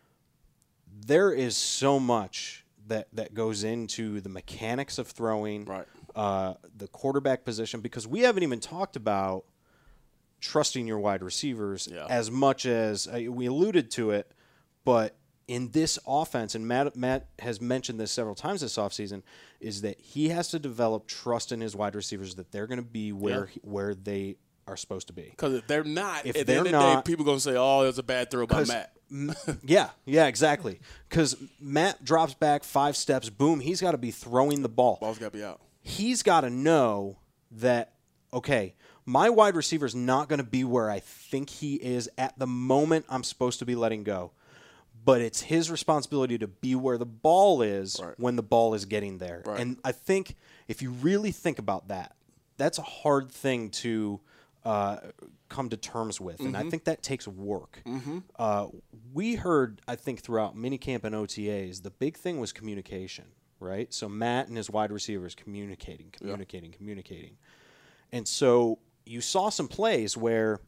there is so much that that goes into the mechanics of throwing, Right. uh, the quarterback position, because we haven't even talked about trusting your wide receivers Yeah. as much as uh, we alluded to it, but in this offense, and Matt, Matt has mentioned this several times this offseason, is that he has to develop trust in his wide receivers that they're going to be where Yeah. he, where they are supposed to be. Because if they're not, If at the they're end of the not- day, people going to say, oh, there's a bad throw by 'Cause- Matt. M- yeah, yeah, exactly. Because Matt drops back five steps, boom, he's got to be throwing the ball. Ball's got to be out. He's got to know that, okay, my wide receiver's not going to be where I think he is at the moment I'm supposed to be letting go. But it's his responsibility to be where the ball is Right. when the ball is getting there. Right. And I think if you really think about that, that's a hard thing to uh, come to terms with. And I think that takes work. Mm-hmm. Uh, we heard, I think, throughout minicamp and O T As, the big thing was communication, right? So Matt and his wide receivers communicating, communicating, communicating. And so you saw some plays where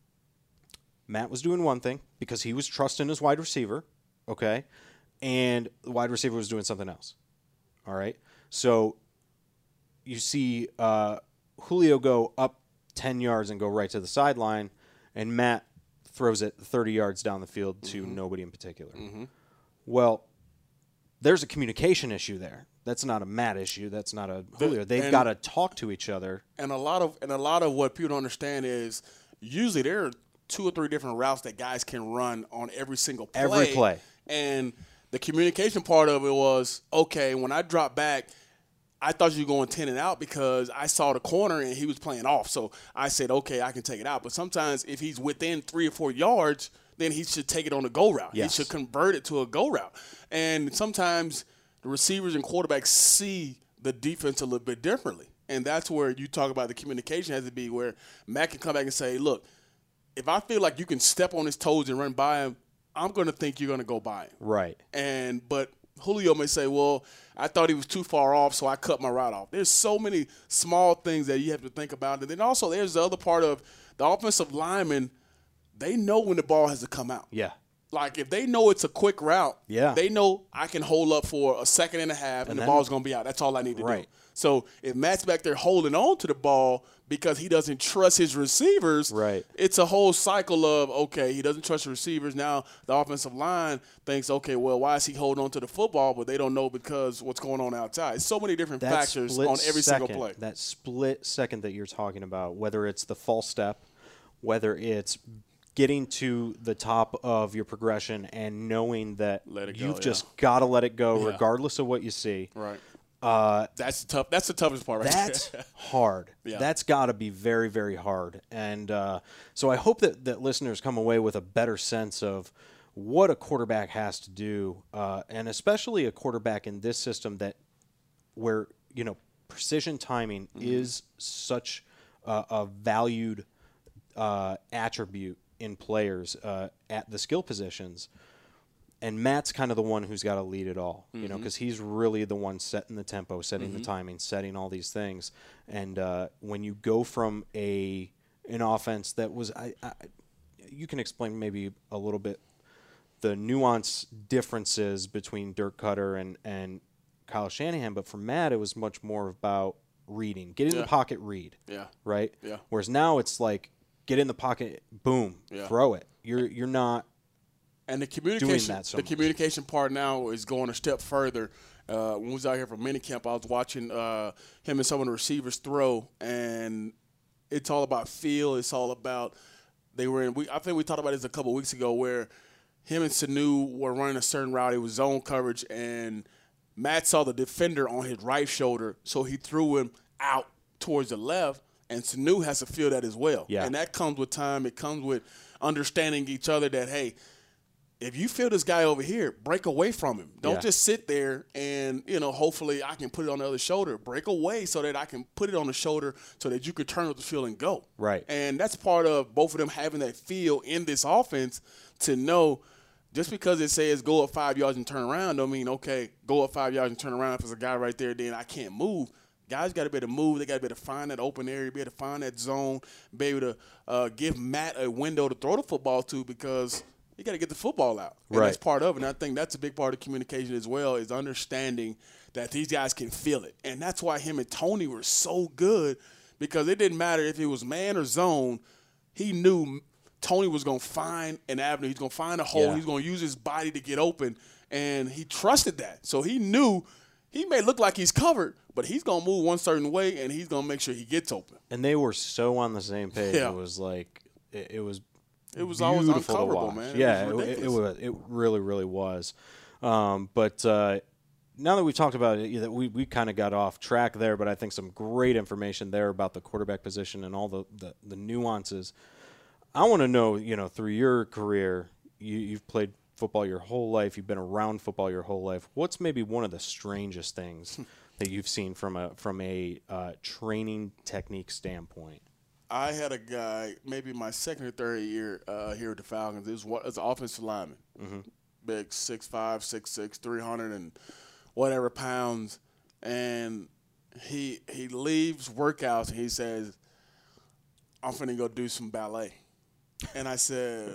Matt was doing one thing because he was trusting his wide receiver, okay? And the wide receiver was doing something else, all right? So you see uh, Julio go up ten yards and go right to the sideline, and Matt throws it thirty yards down the field to Mm-hmm. nobody in particular. Well, there's a communication issue there. That's not a Matt issue. That's not a Julio. They've and- got to talk to each other. And a lot of and a lot of what people don't understand is usually there are two or three different routes that guys can run on every single play. Every play. And the communication part of it was, okay, when I drop back, I thought you were going ten and out because I saw the corner and he was playing off. So I said, okay, I can take it out. But sometimes if he's within three or four yards, then he should take it on a go route. Yes. He should convert it to a go route. And sometimes the receivers and quarterbacks see the defense a little bit differently. And that's where you talk about the communication has to be where Matt can come back and say, look, if I feel like you can step on his toes and run by him, I'm going to think you're going to go by him. Right. And but Julio may say, well, I thought he was too far off, so I cut my route off. There's so many small things that you have to think about. And then also there's the other part of the offensive linemen, they know when the ball has to come out. Yeah. Like, if they know it's a quick route, yeah. they know I can hold up for a second and a half and, and the ball's going to be out. That's all I need to right. do. So if Matt's back there holding on to the ball because he doesn't trust his receivers, right. it's a whole cycle of, okay, he doesn't trust the receivers. Now the offensive line thinks, okay, well, why is he holding on to the football? But they don't know because what's going on outside. It's so many different that factors on every second, single play. That split second that you're talking about, whether it's the false step, whether it's getting to the top of your progression and knowing that let it you've go, just yeah. got to let it go yeah. regardless of what you see. Right. Uh, that's tough. That's the toughest part. Right that's there. hard. Yeah. That's got to be very, very hard. And uh, so I hope that, that listeners come away with a better sense of what a quarterback has to do, uh, and especially a quarterback in this system that where, you know, precision timing mm-hmm. is such a, a valued uh, attribute in players uh, at the skill positions. And Matt's kind of the one who's got to lead it all, you mm-hmm. know, because he's really the one setting the tempo, setting mm-hmm. the timing, setting all these things. And uh, when you go from a an offense that was, I, I, you can explain maybe a little bit the nuance differences between Dirk Cutter and, and Kyle Shanahan, but for Matt, it was much more about reading, get in yeah. the pocket, read, yeah, right, yeah. Whereas now it's like get in the pocket, boom, yeah. throw it. You're you're not. And the communication, that so the much. communication part now is going a step further. Uh, when we was out here for minicamp, I was watching uh, him and some of the receivers throw, and it's all about feel. It's all about they were in. We, I think we talked about this a couple weeks ago, where him and Sanu were running a certain route. It was zone coverage, and Matt saw the defender on his right shoulder, so he threw him out towards the left, and Sanu has to feel that as well. Yeah. And that comes with time. It comes with understanding each other that, hey, if you feel this guy over here, break away from him. Don't yeah. just sit there and, you know, hopefully I can put it on the other shoulder. Break away so that I can put it on the shoulder so that you can turn up the field and go. Right. And that's part of both of them having that feel in this offense to know just because it says go up five yards and turn around don't mean, okay, go up five yards and turn around. If there's a guy right there, then I can't move. Guys got to be able to move. They got to be able to find that open area, be able to find that zone, be able to uh, give Matt a window to throw the football to because – you got to get the football out. And right. that's part of it. And I think that's a big part of communication as well is understanding that these guys can feel it. And that's why him and Tony were so good because it didn't matter if it was man or zone. He knew Tony was going to find an avenue. He's going to find a hole. Yeah. He's going to use his body to get open. And he trusted that. So he knew he may look like he's covered, but he's going to move one certain way, and he's going to make sure he gets open. And they were so on the same page. Yeah. It was like it, – it was – It was always beautiful to uncoverable, watch. man. It yeah, was it, it, it was. It really, really was. Um, but uh, now that we've talked about it, you know, we we kind of got off track there. But I think some great information there about the quarterback position and all the the, the nuances. I want to know, you know, through your career, you, you've played football your whole life. You've been around football your whole life. What's maybe one of the strangest things that you've seen from a from a uh, training technique standpoint? I had a guy, maybe my second or third year uh, here at the Falcons. It was, it was an offensive lineman, mm-hmm. big, six five, six six, three hundred and whatever pounds. And he he leaves workouts and he says, I'm finna go do some ballet. And I said,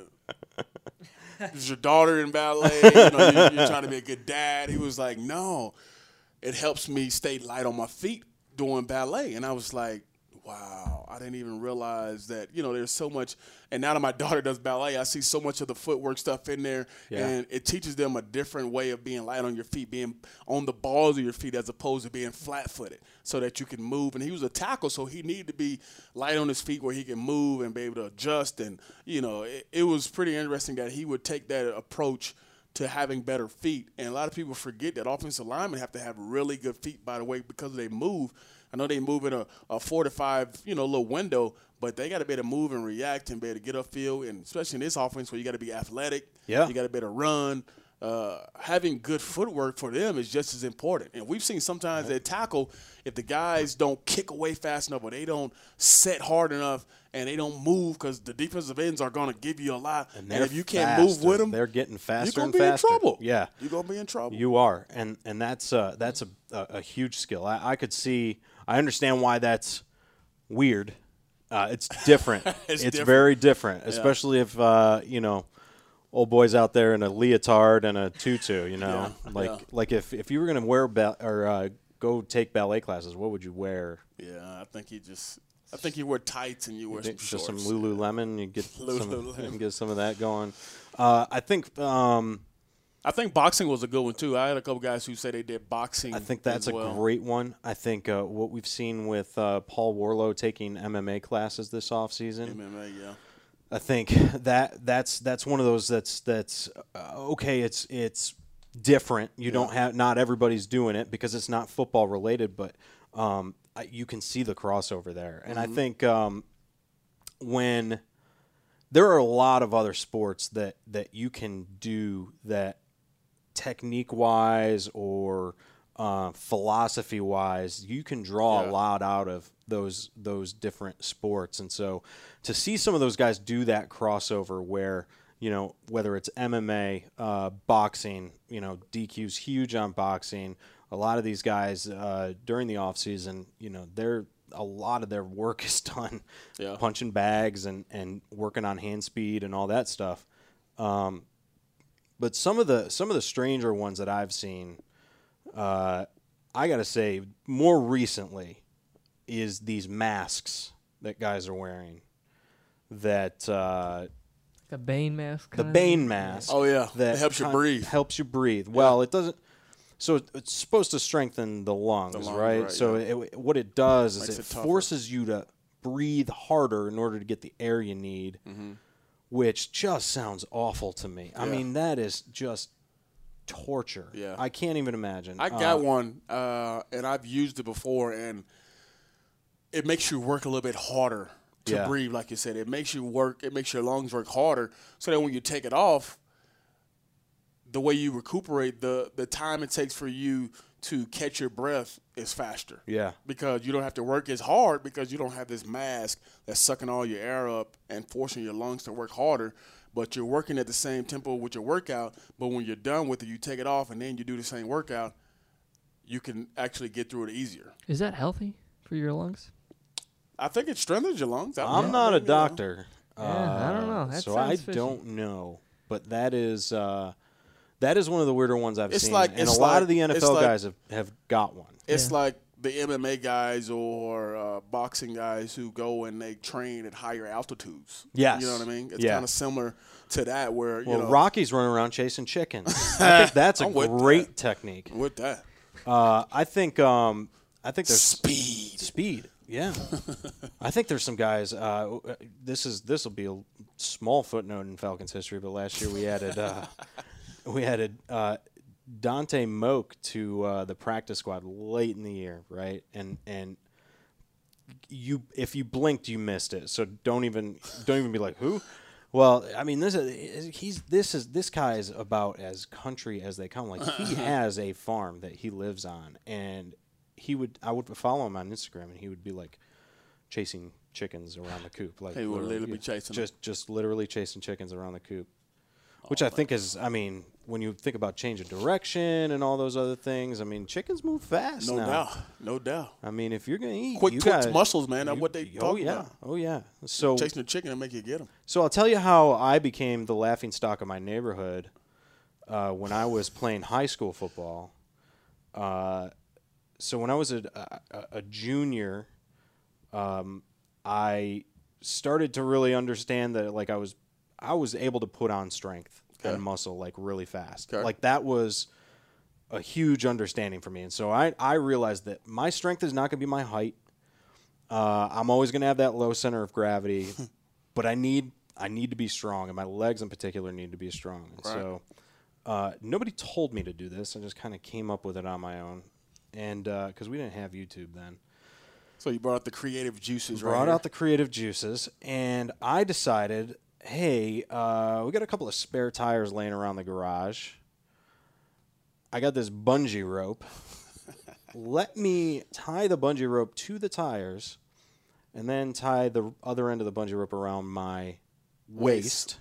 is your daughter in ballet? You know, you're, you're trying to be a good dad. He was like, no, it helps me stay light on my feet doing ballet. And I was like, wow, I didn't even realize that, you know, there's so much. And now that my daughter does ballet, I see so much of the footwork stuff in there. Yeah. And it teaches them a different way of being light on your feet, being on the balls of your feet as opposed to being flat-footed so that you can move. And he was a tackle, so he needed to be light on his feet where he can move and be able to adjust. And, you know, it, it was pretty interesting that he would take that approach to having better feet. And a lot of people forget that offensive linemen have to have really good feet, by the way, because they move. I know they move in a, a four to five, you know, little window, but they got to be able to move and react and be able to get upfield, and especially in this offense where you got to be athletic. Yeah. You got to be able to run. Uh, having good footwork for them is just as important. And we've seen sometimes they tackle if the guys don't kick away fast enough or they don't set hard enough and they don't move because the defensive ends are going to give you a lot. And, And if you can't move with them, they're getting faster you're and gonna be faster. in trouble. Yeah, you're going to be in trouble. you are, and and that's uh, that's a, a a huge skill. I, I could see. I understand why that's weird. Uh, it's different. It's it's different. very different, especially if uh, you know. Old boys out there in a leotard and a tutu, you know, Yeah, like yeah. like if, if you were gonna wear ba- or uh, go take ballet classes, what would you wear? Yeah, I think he just – I think you wear tights and you wear some Just shorts. some Lululemon, you get Lululemon. some you get some of that going. Uh, I think um, I think boxing was a good one, too. I had a couple guys who say they did boxing I think that's as a well. great one. I think uh, what we've seen with uh, Paul Warlow taking M M A classes this offseason, M M A, yeah. I think that that's that's one of those that's that's uh, okay. It's it's different. You don't have not everybody's doing it because it's not football related, but um, I, you can see the crossover there. And Mm-hmm. I think um, when there are a lot of other sports that that you can do that technique wise or uh, philosophy wise, you can draw Yeah. a lot out of those those different sports. And so to see some of those guys do that crossover where, you know, whether it's M M A, uh, boxing, you know, D Q's huge on boxing. A lot of these guys uh, during the off season, you know, they're a lot of their work is done Yeah. punching bags and, and working on hand speed and all that stuff. Um, but some of the some of the stranger ones that I've seen, uh, I got to say, more recently, is these masks that guys are wearing. That uh, A Bane mask. the kinda Bane thing? mask. Oh, yeah. that It helps you kin- breathe. Helps you breathe. Well, it doesn't. So it- it's supposed to strengthen the lungs, lungs, right? right, So yeah. it, what it does Makes is it, it tougher. forces you to breathe harder in order to get the air you need, which just sounds awful to me. I Mm-hmm. Yeah. mean, that is just torture. Yeah. I can't even imagine. I got Uh, one, uh, and I've used it before, and it makes you work a little bit harder to Yeah. breathe, like you said. It makes you work. It makes your lungs work harder, so that when you take it off, the way you recuperate, the the time it takes for you to catch your breath is faster. Yeah. Because you don't have to work as hard because you don't have this mask that's sucking all your air up and forcing your lungs to work harder. But you're working at the same tempo with your workout. But when you're done with it, you take it off and then you do the same workout. You can actually get through it easier. Is that healthy for your lungs? I think it strengthens your lungs. I I'm mean, not I a mean, you know. doctor. Yeah, I don't know. uh, That so I sounds fishy. don't know. But that is uh, that is one of the weirder ones I've It's seen. like- and it's a lot like- of the N F it's L like- guys have, have got one. It's Yeah. like the M M A guys or uh, boxing guys who go and they train at higher altitudes. Yes. You know what I mean? It's Yeah. kind of similar to that where, you Well, know, Rocky's running around chasing chickens. I think that's a I'm with great that. technique. with that. Uh, I think um, I think there's Speed. speed. Yeah, I think there's some guys. Uh, this is this will be a small footnote in Falcons history, but last year we added uh, we added uh, Dante Moak to uh, the practice squad late in the year, right? And and you if you blinked, you missed it. So don't even don't even be like who. Well, I mean, this is he's this is this guy is about as country as they come. Like he has a farm that he lives on, and he would I would follow him on Instagram, and he would be like chasing chickens around the coop. Like He would literally be chasing them. just just literally chasing chickens around the coop, which I think is I mean when you think about change of direction and all those other things, I mean chickens move fast. No now. doubt. No doubt. I mean, if you're gonna eat, Quick you twitch gotta- muscles, man. That's you- what they Oh talking yeah, about. oh yeah. So Chasing the chicken and make you get them. so I'll tell you how I became the laughing stock of my neighborhood uh, when I was playing high school football. Uh, so when I was a, a, a junior, um, I started to really understand that like I was I was able to put on strength Okay. and muscle like really fast. Okay. Like that was a huge understanding for me. And so I, I realized that my strength is not going to be my height. Uh, I'm always going to have that low center of gravity, but I need I need to be strong, and my legs in particular need to be strong. And Right. so uh, nobody told me to do this. I just kind of came up with it on my own, and because we didn't have YouTube then. So you brought out the creative juices, right? Brought here. out the creative juices, and I decided, hey, uh, we got a couple of spare tires laying around the garage. I got this bungee rope. Let me tie the bungee rope to the tires, and then tie the other end of the bungee rope around my waist,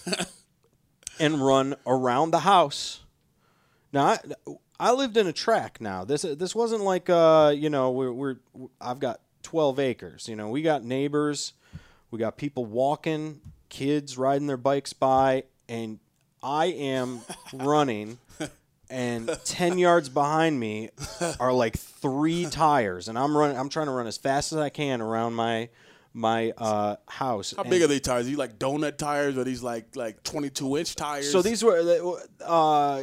and run around the house. Now, I, I lived in a track now. This this wasn't like, uh, you know, we're, we're I've got twelve acres. You know, we got neighbors. We got people walking, kids riding their bikes by, and I am running, and ten yards behind me are like three tires, and I'm running. I'm trying to run as fast as I can around my my uh, house. How and big are these tires? Are you like donut tires, or these like like twenty-two inch tires? So these were uh,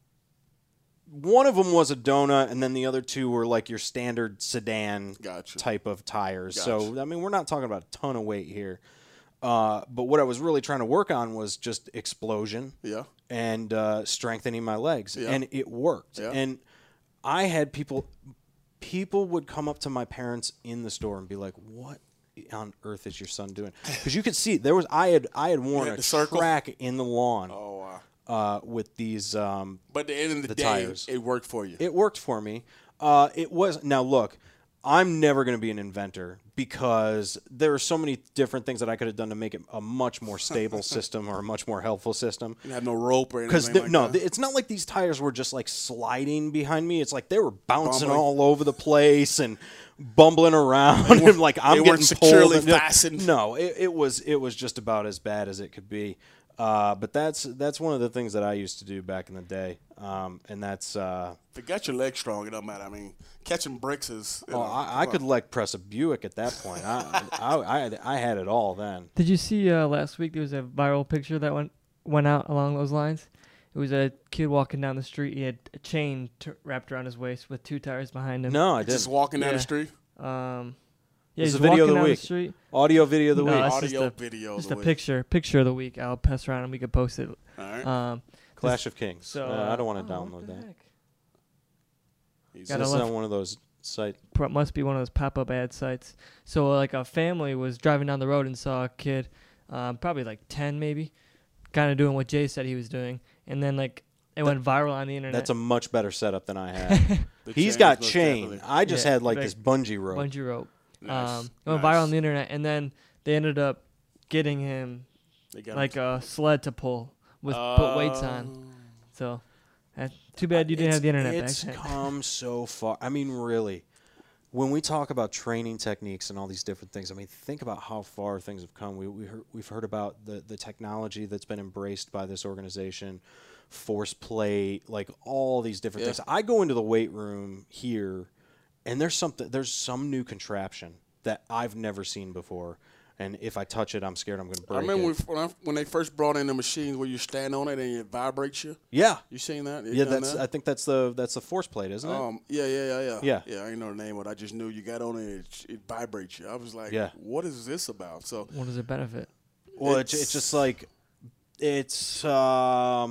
one of them was a donut, and then the other two were like your standard sedan Gotcha. type of tires. Gotcha. So I mean, we're not talking about a ton of weight here. Uh, but what I was really trying to work on was just explosion. Yeah. And uh, strengthening my legs, Yeah. and it worked. Yeah. And I had people, people would come up to my parents in the store and be like, "What on earth is your son doing?" Because you could see there was I had I had worn You had a the circle? track in the lawn Oh wow. uh, with these. Um, But at the end of the, The day, tires. it worked for you. it worked for me. Uh, it was now look. I'm never going to be an inventor because there are so many different things that I could have done to make it a much more stable system or a much more helpful system. You didn't have no rope or Because anything like no, that. th- it's not like these tires were just like sliding behind me. It's like they were bouncing Bumbling. all over the place and bumbling around, and like I'm they getting weren't securely pulled. and- fastened. No, it, it was it was just about as bad as it could be. Uh, but that's that's one of the things that I used to do back in the day, um, and that's. Uh, If you got your legs strong, it doesn't matter. I mean, catching bricks is. You oh, know, I, I come could on. leg press a Buick at that point. I, I, I, had, I had it all then. Did you see uh, last week there was a viral picture that went went out along those lines? It was a kid walking down the street. He had a chain t- wrapped around his waist with two tires behind him. No, I didn't. Just walking down Yeah. the street. Um, yeah, This he's is a video of walking the down week. the street. Audio video of the No, week. that's just Audio, a- video. of Just the a week. picture, picture of the week. I'll pass around and we could post it. All right. Um, Clash of Kings. so Uh, I don't want oh, to what download the that. heck? He's Gotta This is love- on one of those sites. Pro- must be one of those pop-up ad sites. So like a family was driving down the road and saw a kid, um, probably like ten maybe, kind of doing what Jay said he was doing, and then like it went viral on the internet. That's a much better setup than I had. The He's chain got is most chain. definitely- I just Yeah, had like like this bungee rope. bungee rope. Nice, Um, it went nice. viral on the internet, and then they ended up getting him They got like him. a sled to pull with put weights on. So, uh, too bad you didn't have the internet back It's then. come so far. I mean, really, when we talk about training techniques and all these different things, I mean, think about how far things have come. We, we heard, we've heard about the, the technology that's been embraced by this organization, force plate, like all these different Yeah. things. I go into the weight room here, and there's something, there's some new contraption that I've never seen before. And if I touch it, I'm scared I'm going to I break remember it. when, I, when they first brought in the machines where you stand on it and it vibrates you. Yeah. You seen that? You Yeah, done that's. that? I think that's the that's the force plate, isn't it? Um, yeah, yeah, yeah, yeah. Yeah. Yeah, I didn't know the name of it. I just knew you got on it and it, it vibrates you. I was like, Yeah. what is this about? So, What does it benefit? Well, it's, It's- it's just like it's. Um,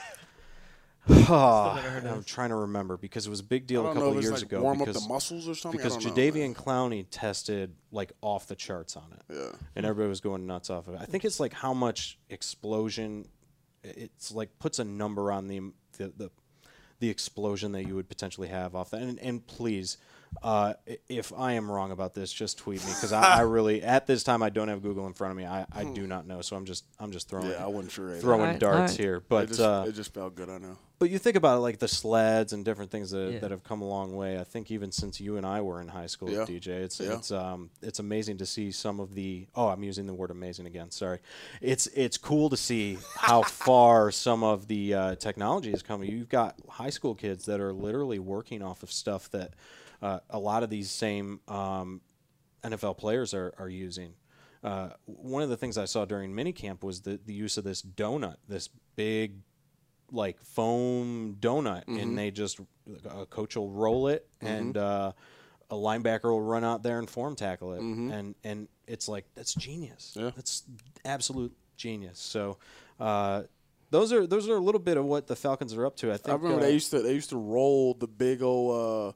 oh, never heard of I'm it. trying to remember because it was a big I deal a don't couple know of if it's years like ago warm because up the muscles or something. because I don't know. Jadeveon Clowney tested like off the charts on it, Yeah. and everybody was going nuts off of it. I think it's like how much explosion. It's like puts a number on the the the, the explosion that you would potentially have off that. And, and please, uh, i- if I am wrong about this, just tweet me because I, I really at this time I don't have Google in front of me. I, I do not know, so I'm just I'm just throwing Yeah, I wasn't sure either. throwing Alright, darts alright. here. it But just, uh, it just felt good, I know. but you think about it, like the sleds and different things that, Yeah. that have come a long way. I think even since you and I were in high school, Yeah. D J, it's Yeah. it's um it's amazing to see some of the. Oh, I'm using the word amazing again. Sorry. It's it's cool to see how far some of the uh, technology is coming. You've got high school kids that are literally working off of stuff that uh, a lot of these same um, N F L players are are using. Uh, one of the things I saw during minicamp was the, the use of this donut, this big like foam donut, Mm-hmm. and they just a coach will roll it, and uh, a linebacker will run out there and form tackle it, and and it's like that's genius. Mm-hmm. Yeah. That's absolute genius. So. Uh, those are those are a little bit of what the Falcons are up to. I think. I remember uh, they used to they used to roll the big old uh,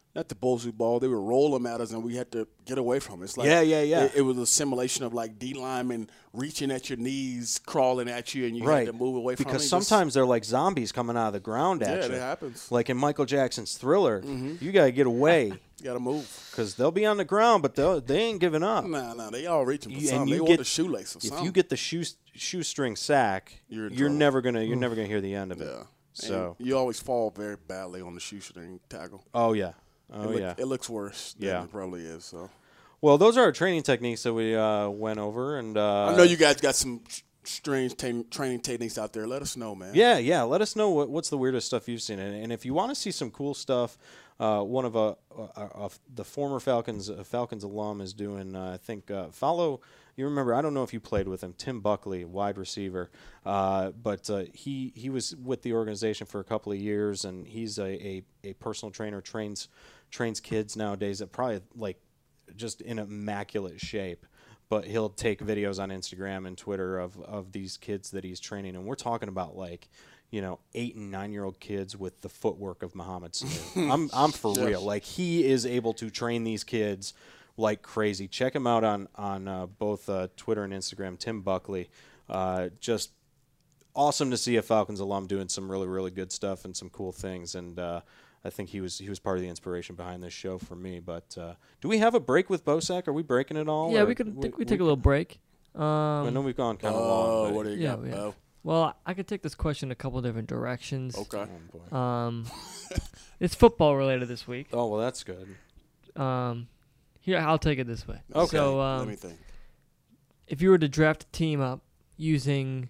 not the Bosu ball. They would roll them at us, and we had to get away from it. It's like Yeah, yeah, yeah. It, it was a simulation of like D linemen reaching at your knees, crawling at you, and you right. had to move away from because it. sometimes they're like zombies coming out of the ground at yeah, you. that happens. Like in Michael Jackson's Thriller, Mm-hmm. you got to get away You got to move. because they'll be on the ground, but they they ain't giving up. Nah, nah, they all reaching for You- and something. you They get- want a shoelace or If something. you get the shoe shoestring sack, You're in you're trouble. never gonna you're never gonna hear the end of it. yeah. So And you always fall very badly on the shoestring tackle. oh yeah, oh it, look, yeah. it looks worse than Yeah. it probably is. So Well, those are our training techniques that we uh, went over, and uh, I know you guys got some strange ta- training techniques out there. Let us know, man. Yeah, yeah. Let us know what, what's the weirdest stuff you've seen, and, and if you want to see some cool stuff, uh, one of uh, uh, uh, the former Falcons uh, Falcons alum is doing. Uh, I think uh, follow. You remember? I don't know if you played with him, Tim Buckley, wide receiver, uh, but uh, he he was with the organization for a couple of years, and he's a, a, a personal trainer, trains trains kids nowadays that probably like just in immaculate shape. But he'll take videos on Instagram and Twitter of, of these kids that he's training. And we're talking about, like, you know, eight and nine-year-old kids with the footwork of Muhammad Sanu. I'm I'm for Yes. real. Like, he is able to train these kids like crazy. Check him out on, on uh, both uh, Twitter and Instagram, Tim Buckley. Uh, just awesome to see a Falcons alum doing some really, really good stuff and some cool things. And uh, I think he was he was part of the inspiration behind this show for me. But uh, do we have a break with Bosack? Are we breaking it all? Yeah, or we could think we take a little break. Um, I know we've gone kind of Oh, long. what But do you yeah, got, we have. Bo? well, I could take this question a couple different directions. Okay. oh, boy. Um, it's football related this week. Oh, well, that's good. Um, here, I'll take it this way. Okay, So, Let um, me think. if you were to draft a team up using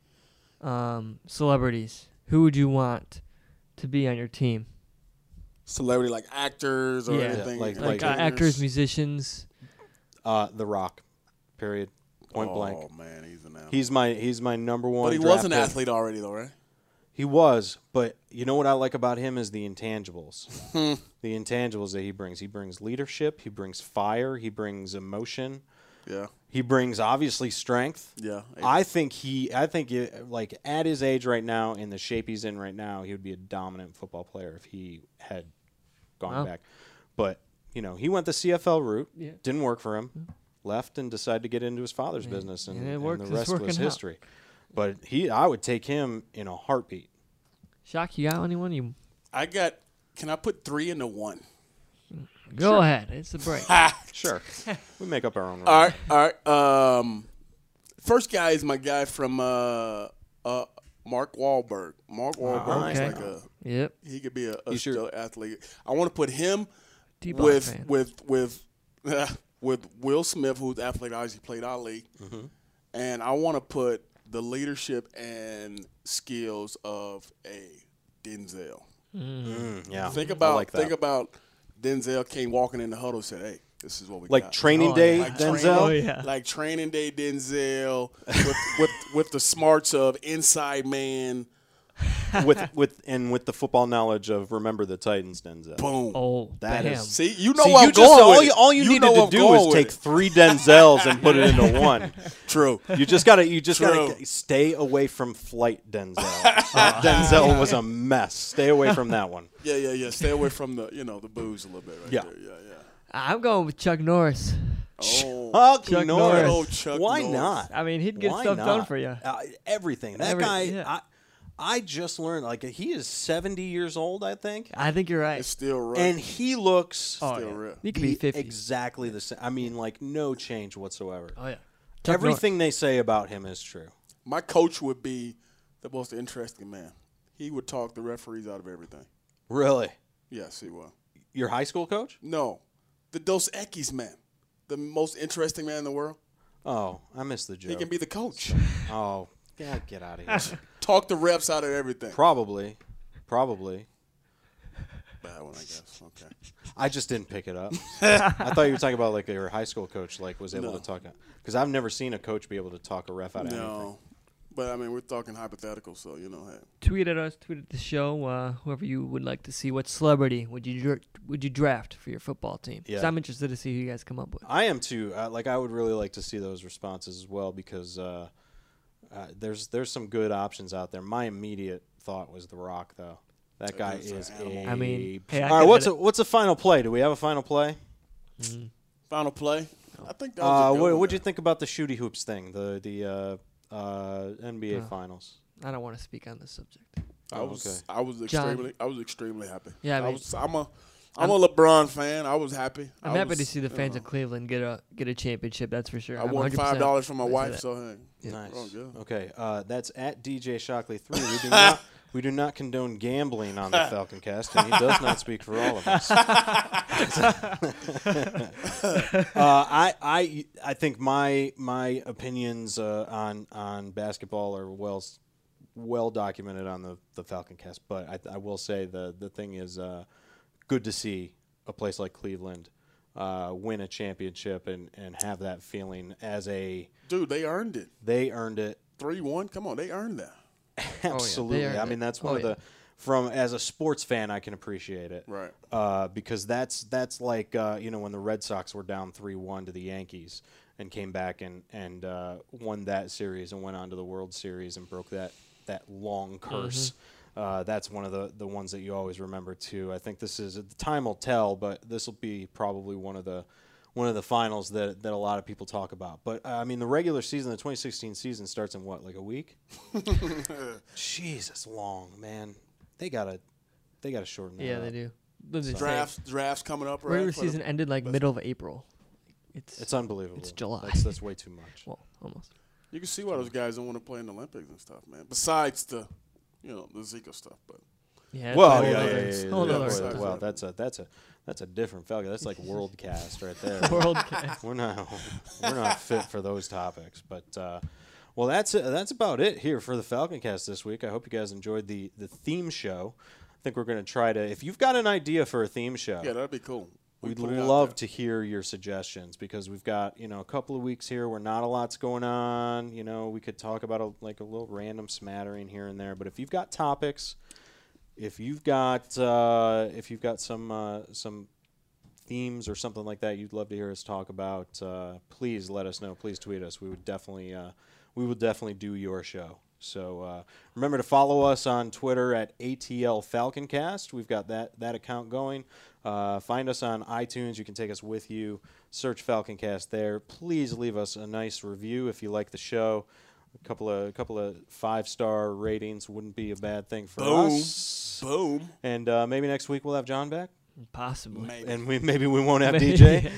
um, celebrities, who would you want to be on your team? Celebrity like actors or Yeah. anything. Like- Like, uh, like- actors, musicians. Uh, The Rock, period, point oh, blank. Oh man, he's an athlete. He's my he's my number one. but he draft was an pick. athlete already, though, right? He was, but you know what I like about him is the intangibles. the intangibles that he brings. He brings leadership. He brings fire. He brings emotion. Yeah. He brings obviously strength. Yeah. I think he, I think it, like at his age right now, in the shape he's in right now, he would be a dominant football player if he had gone Wow. back. But you know, he went the C F L route. Yeah. Didn't work for him. Left and decided to get into his father's Yeah. business, and, And it and worked. the It's rest was working out. history. But he, I would take him in a heartbeat. Shock, you got anyone? You I got. Can I put three into one? go ahead. It's a break. Sure, we make up our own rules. All right. All right. Um, first guy is my guy from uh, uh, Mark Wahlberg. Mark Wahlberg is okay. like a. Yep. He could be a, a You sure- still athlete. I want to put him T-Bone with, fan. with with with Will Smith, who's athlete, obviously played Ali, Mm-hmm. and I want to put the leadership and skills of a Denzel. Mm, yeah, Think I about like that. think about Denzel came walking in the huddle and said, "Hey, this is what we like got." training Oh, day, yeah. Like Denzel. training- Oh, yeah. like training day Denzel with with with the smarts of inside man. with with and with the football knowledge of Remember the Titans, Denzel. Boom. Oh, That damn. is- See, you know See, what you I'm just going all with you it. all you, You needed know to I'm do going is with take it. three Denzels and put it into one. True. You just gotta you just True. gotta stay away from Flight Denzel. Uh, Denzel was a mess. Stay away from that one. Yeah, yeah, yeah. Stay away from the you know the booze a little bit right Yeah. there. Yeah, yeah. I'm going with Chuck Norris. Oh, Chuck, Chuck Norris. Norris. Oh, Chuck Why Norris. not? I mean, he'd get Why stuff not? done for you. Uh, everything. That Every- guy. yeah. I, I just learned like he is seventy years old. I think. I think you're right. It's still right. And he looks Oh, still yeah. real. He could be the- fifty. exactly the same. I mean, like no change whatsoever. Oh yeah. Chuck Everything they say about him is true. My coach would be the most interesting man. He would talk the referees out of everything. Really? Yes, he will. Your high school coach? No, the Dos Equis man, the most interesting man in the world. Oh, I missed the joke. He can be the coach. Oh, yeah, get out of here. Talk the reps out of everything. Probably. Probably. Bad one, I guess. Okay. I just didn't pick it up. I thought you were talking about like your high school coach like was able No. to talk because I've never seen a coach be able to talk a ref out of anything. No, but I mean we're talking hypothetical, so you know, hey. Tweet at us, tweet at the show. Uh, whoever you would like to see, what celebrity would you dra- would you draft for your football team? 'Cause Yeah. I'm interested to see who you guys come up with. I am too. Uh, like I would really like to see those responses as well because uh, uh, there's there's some good options out there. My immediate thought was The Rock though. That guy is a. I mean, hey, I all right. could What's hit a what's a final play? Do we have a final play? Mm. Final play. I think that was Uh, a good what one what'd you there. think about the shooty hoops thing? The the uh, uh, N B A Oh. finals. I don't want to speak on this subject. I Oh, was okay. I was John. extremely I was extremely happy. Yeah, I I mean- was, I'm a I'm, a LeBron fan. I was happy. I'm I happy was, to see the you fans know, of Cleveland get a get a championship. That's for sure. I I'm won one hundred percent five dollars from my with wife, that. so hey, Yeah. Nice. we're all good. Okay, uh, that's at D J Shockley three. We do not we do not condone gambling on the Falcon Cast, and he does not speak for all of us. uh, I I I think my my opinions uh, on on basketball are well well documented on the the Falcon Cast, but I, I will say the the thing is uh, good to see a place like Cleveland uh, win a championship and and have that feeling as a Dude, they earned it. they earned it. three one. Come on, they earned that. Absolutely. earned I it. mean, that's one Oh, of yeah. the from as a sports fan, I can appreciate it. Right. Uh, because that's that's like uh, you know when the Red Sox were down three one to the Yankees and came back and and uh, won that series and went on to the World Series and broke that that long curse. Uh, that's one of the, the ones that you always remember too. I think this is the time will tell, but this will be probably one of the one of the finals that that a lot of people talk about. But uh, I mean, the regular season, the twenty sixteen season starts in what, like a week? Jesus, long man. They gotta they gotta shorten that. Yeah, up. they do. But they say Drafts drafts coming up, right? Regular for the- season ended like middle of April. It's, It's unbelievable. It's July. That's, that's way too much. well, almost. You can see why those guys don't want to play in the Olympics and stuff, man. Besides the, you know, the Zika stuff, but Yeah. it's Well, a yeah, whole yeah, other- yeah, yeah, whole yeah, other yeah. story. Well, that's a that's a that's a different Falcon. That's like WorldCast right there. World Cast. We're not we're not fit for those topics, but uh, well, that's it. That's about it here for the Falcon Cast this week. I hope you guys enjoyed the the theme show. I think we're going to try to. If you've got an idea for a theme show, yeah, that'd be cool. We we'd put it out love there. to hear your suggestions because we've got you know a couple of weeks here where not a lot's going on. You know, we could talk about a, like a little random smattering here and there. But if you've got topics, if you've got uh, if you've got some uh, some themes or something like that you'd love to hear us talk about, uh, please let us know. Please tweet us. We would definitely uh, we would definitely do your show. So uh, remember to follow us on Twitter at A T L Falconcast. We've got that that account going. Uh, find us on iTunes. You can take us with you. Search Falconcast there. Please leave us a nice review if you like the show. A couple of a couple of five star ratings wouldn't be a bad thing for Boom. us. Boom. And uh, maybe next week we'll have John back. Possibly. Maybe. And we maybe we won't have D Maybe. J.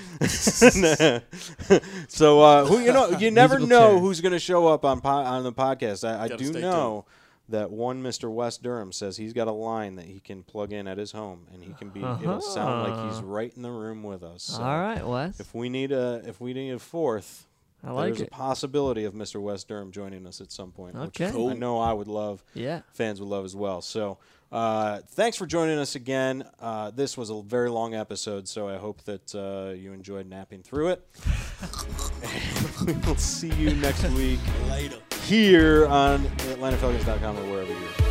So uh, who you know you never Musical know chairs. who's going to show up on po- on the podcast. I, I Gotta do stay know that one Mister West Durham says he's got a line that he can plug in at his home, and he can be. It'll sound like he's Uh-huh. right in the room with us. So All right, Wes. If we need a if we need a fourth, I like there's it. a possibility of Mister West Durham joining us at some point. Okay. Which I know I would love. Yeah. Fans would love as well. So uh, thanks for joining us again. Uh, this was a very long episode, so I hope that uh, you enjoyed napping through it. And we will see you next week Later. here on Atlanta Falcons dot com or wherever you're.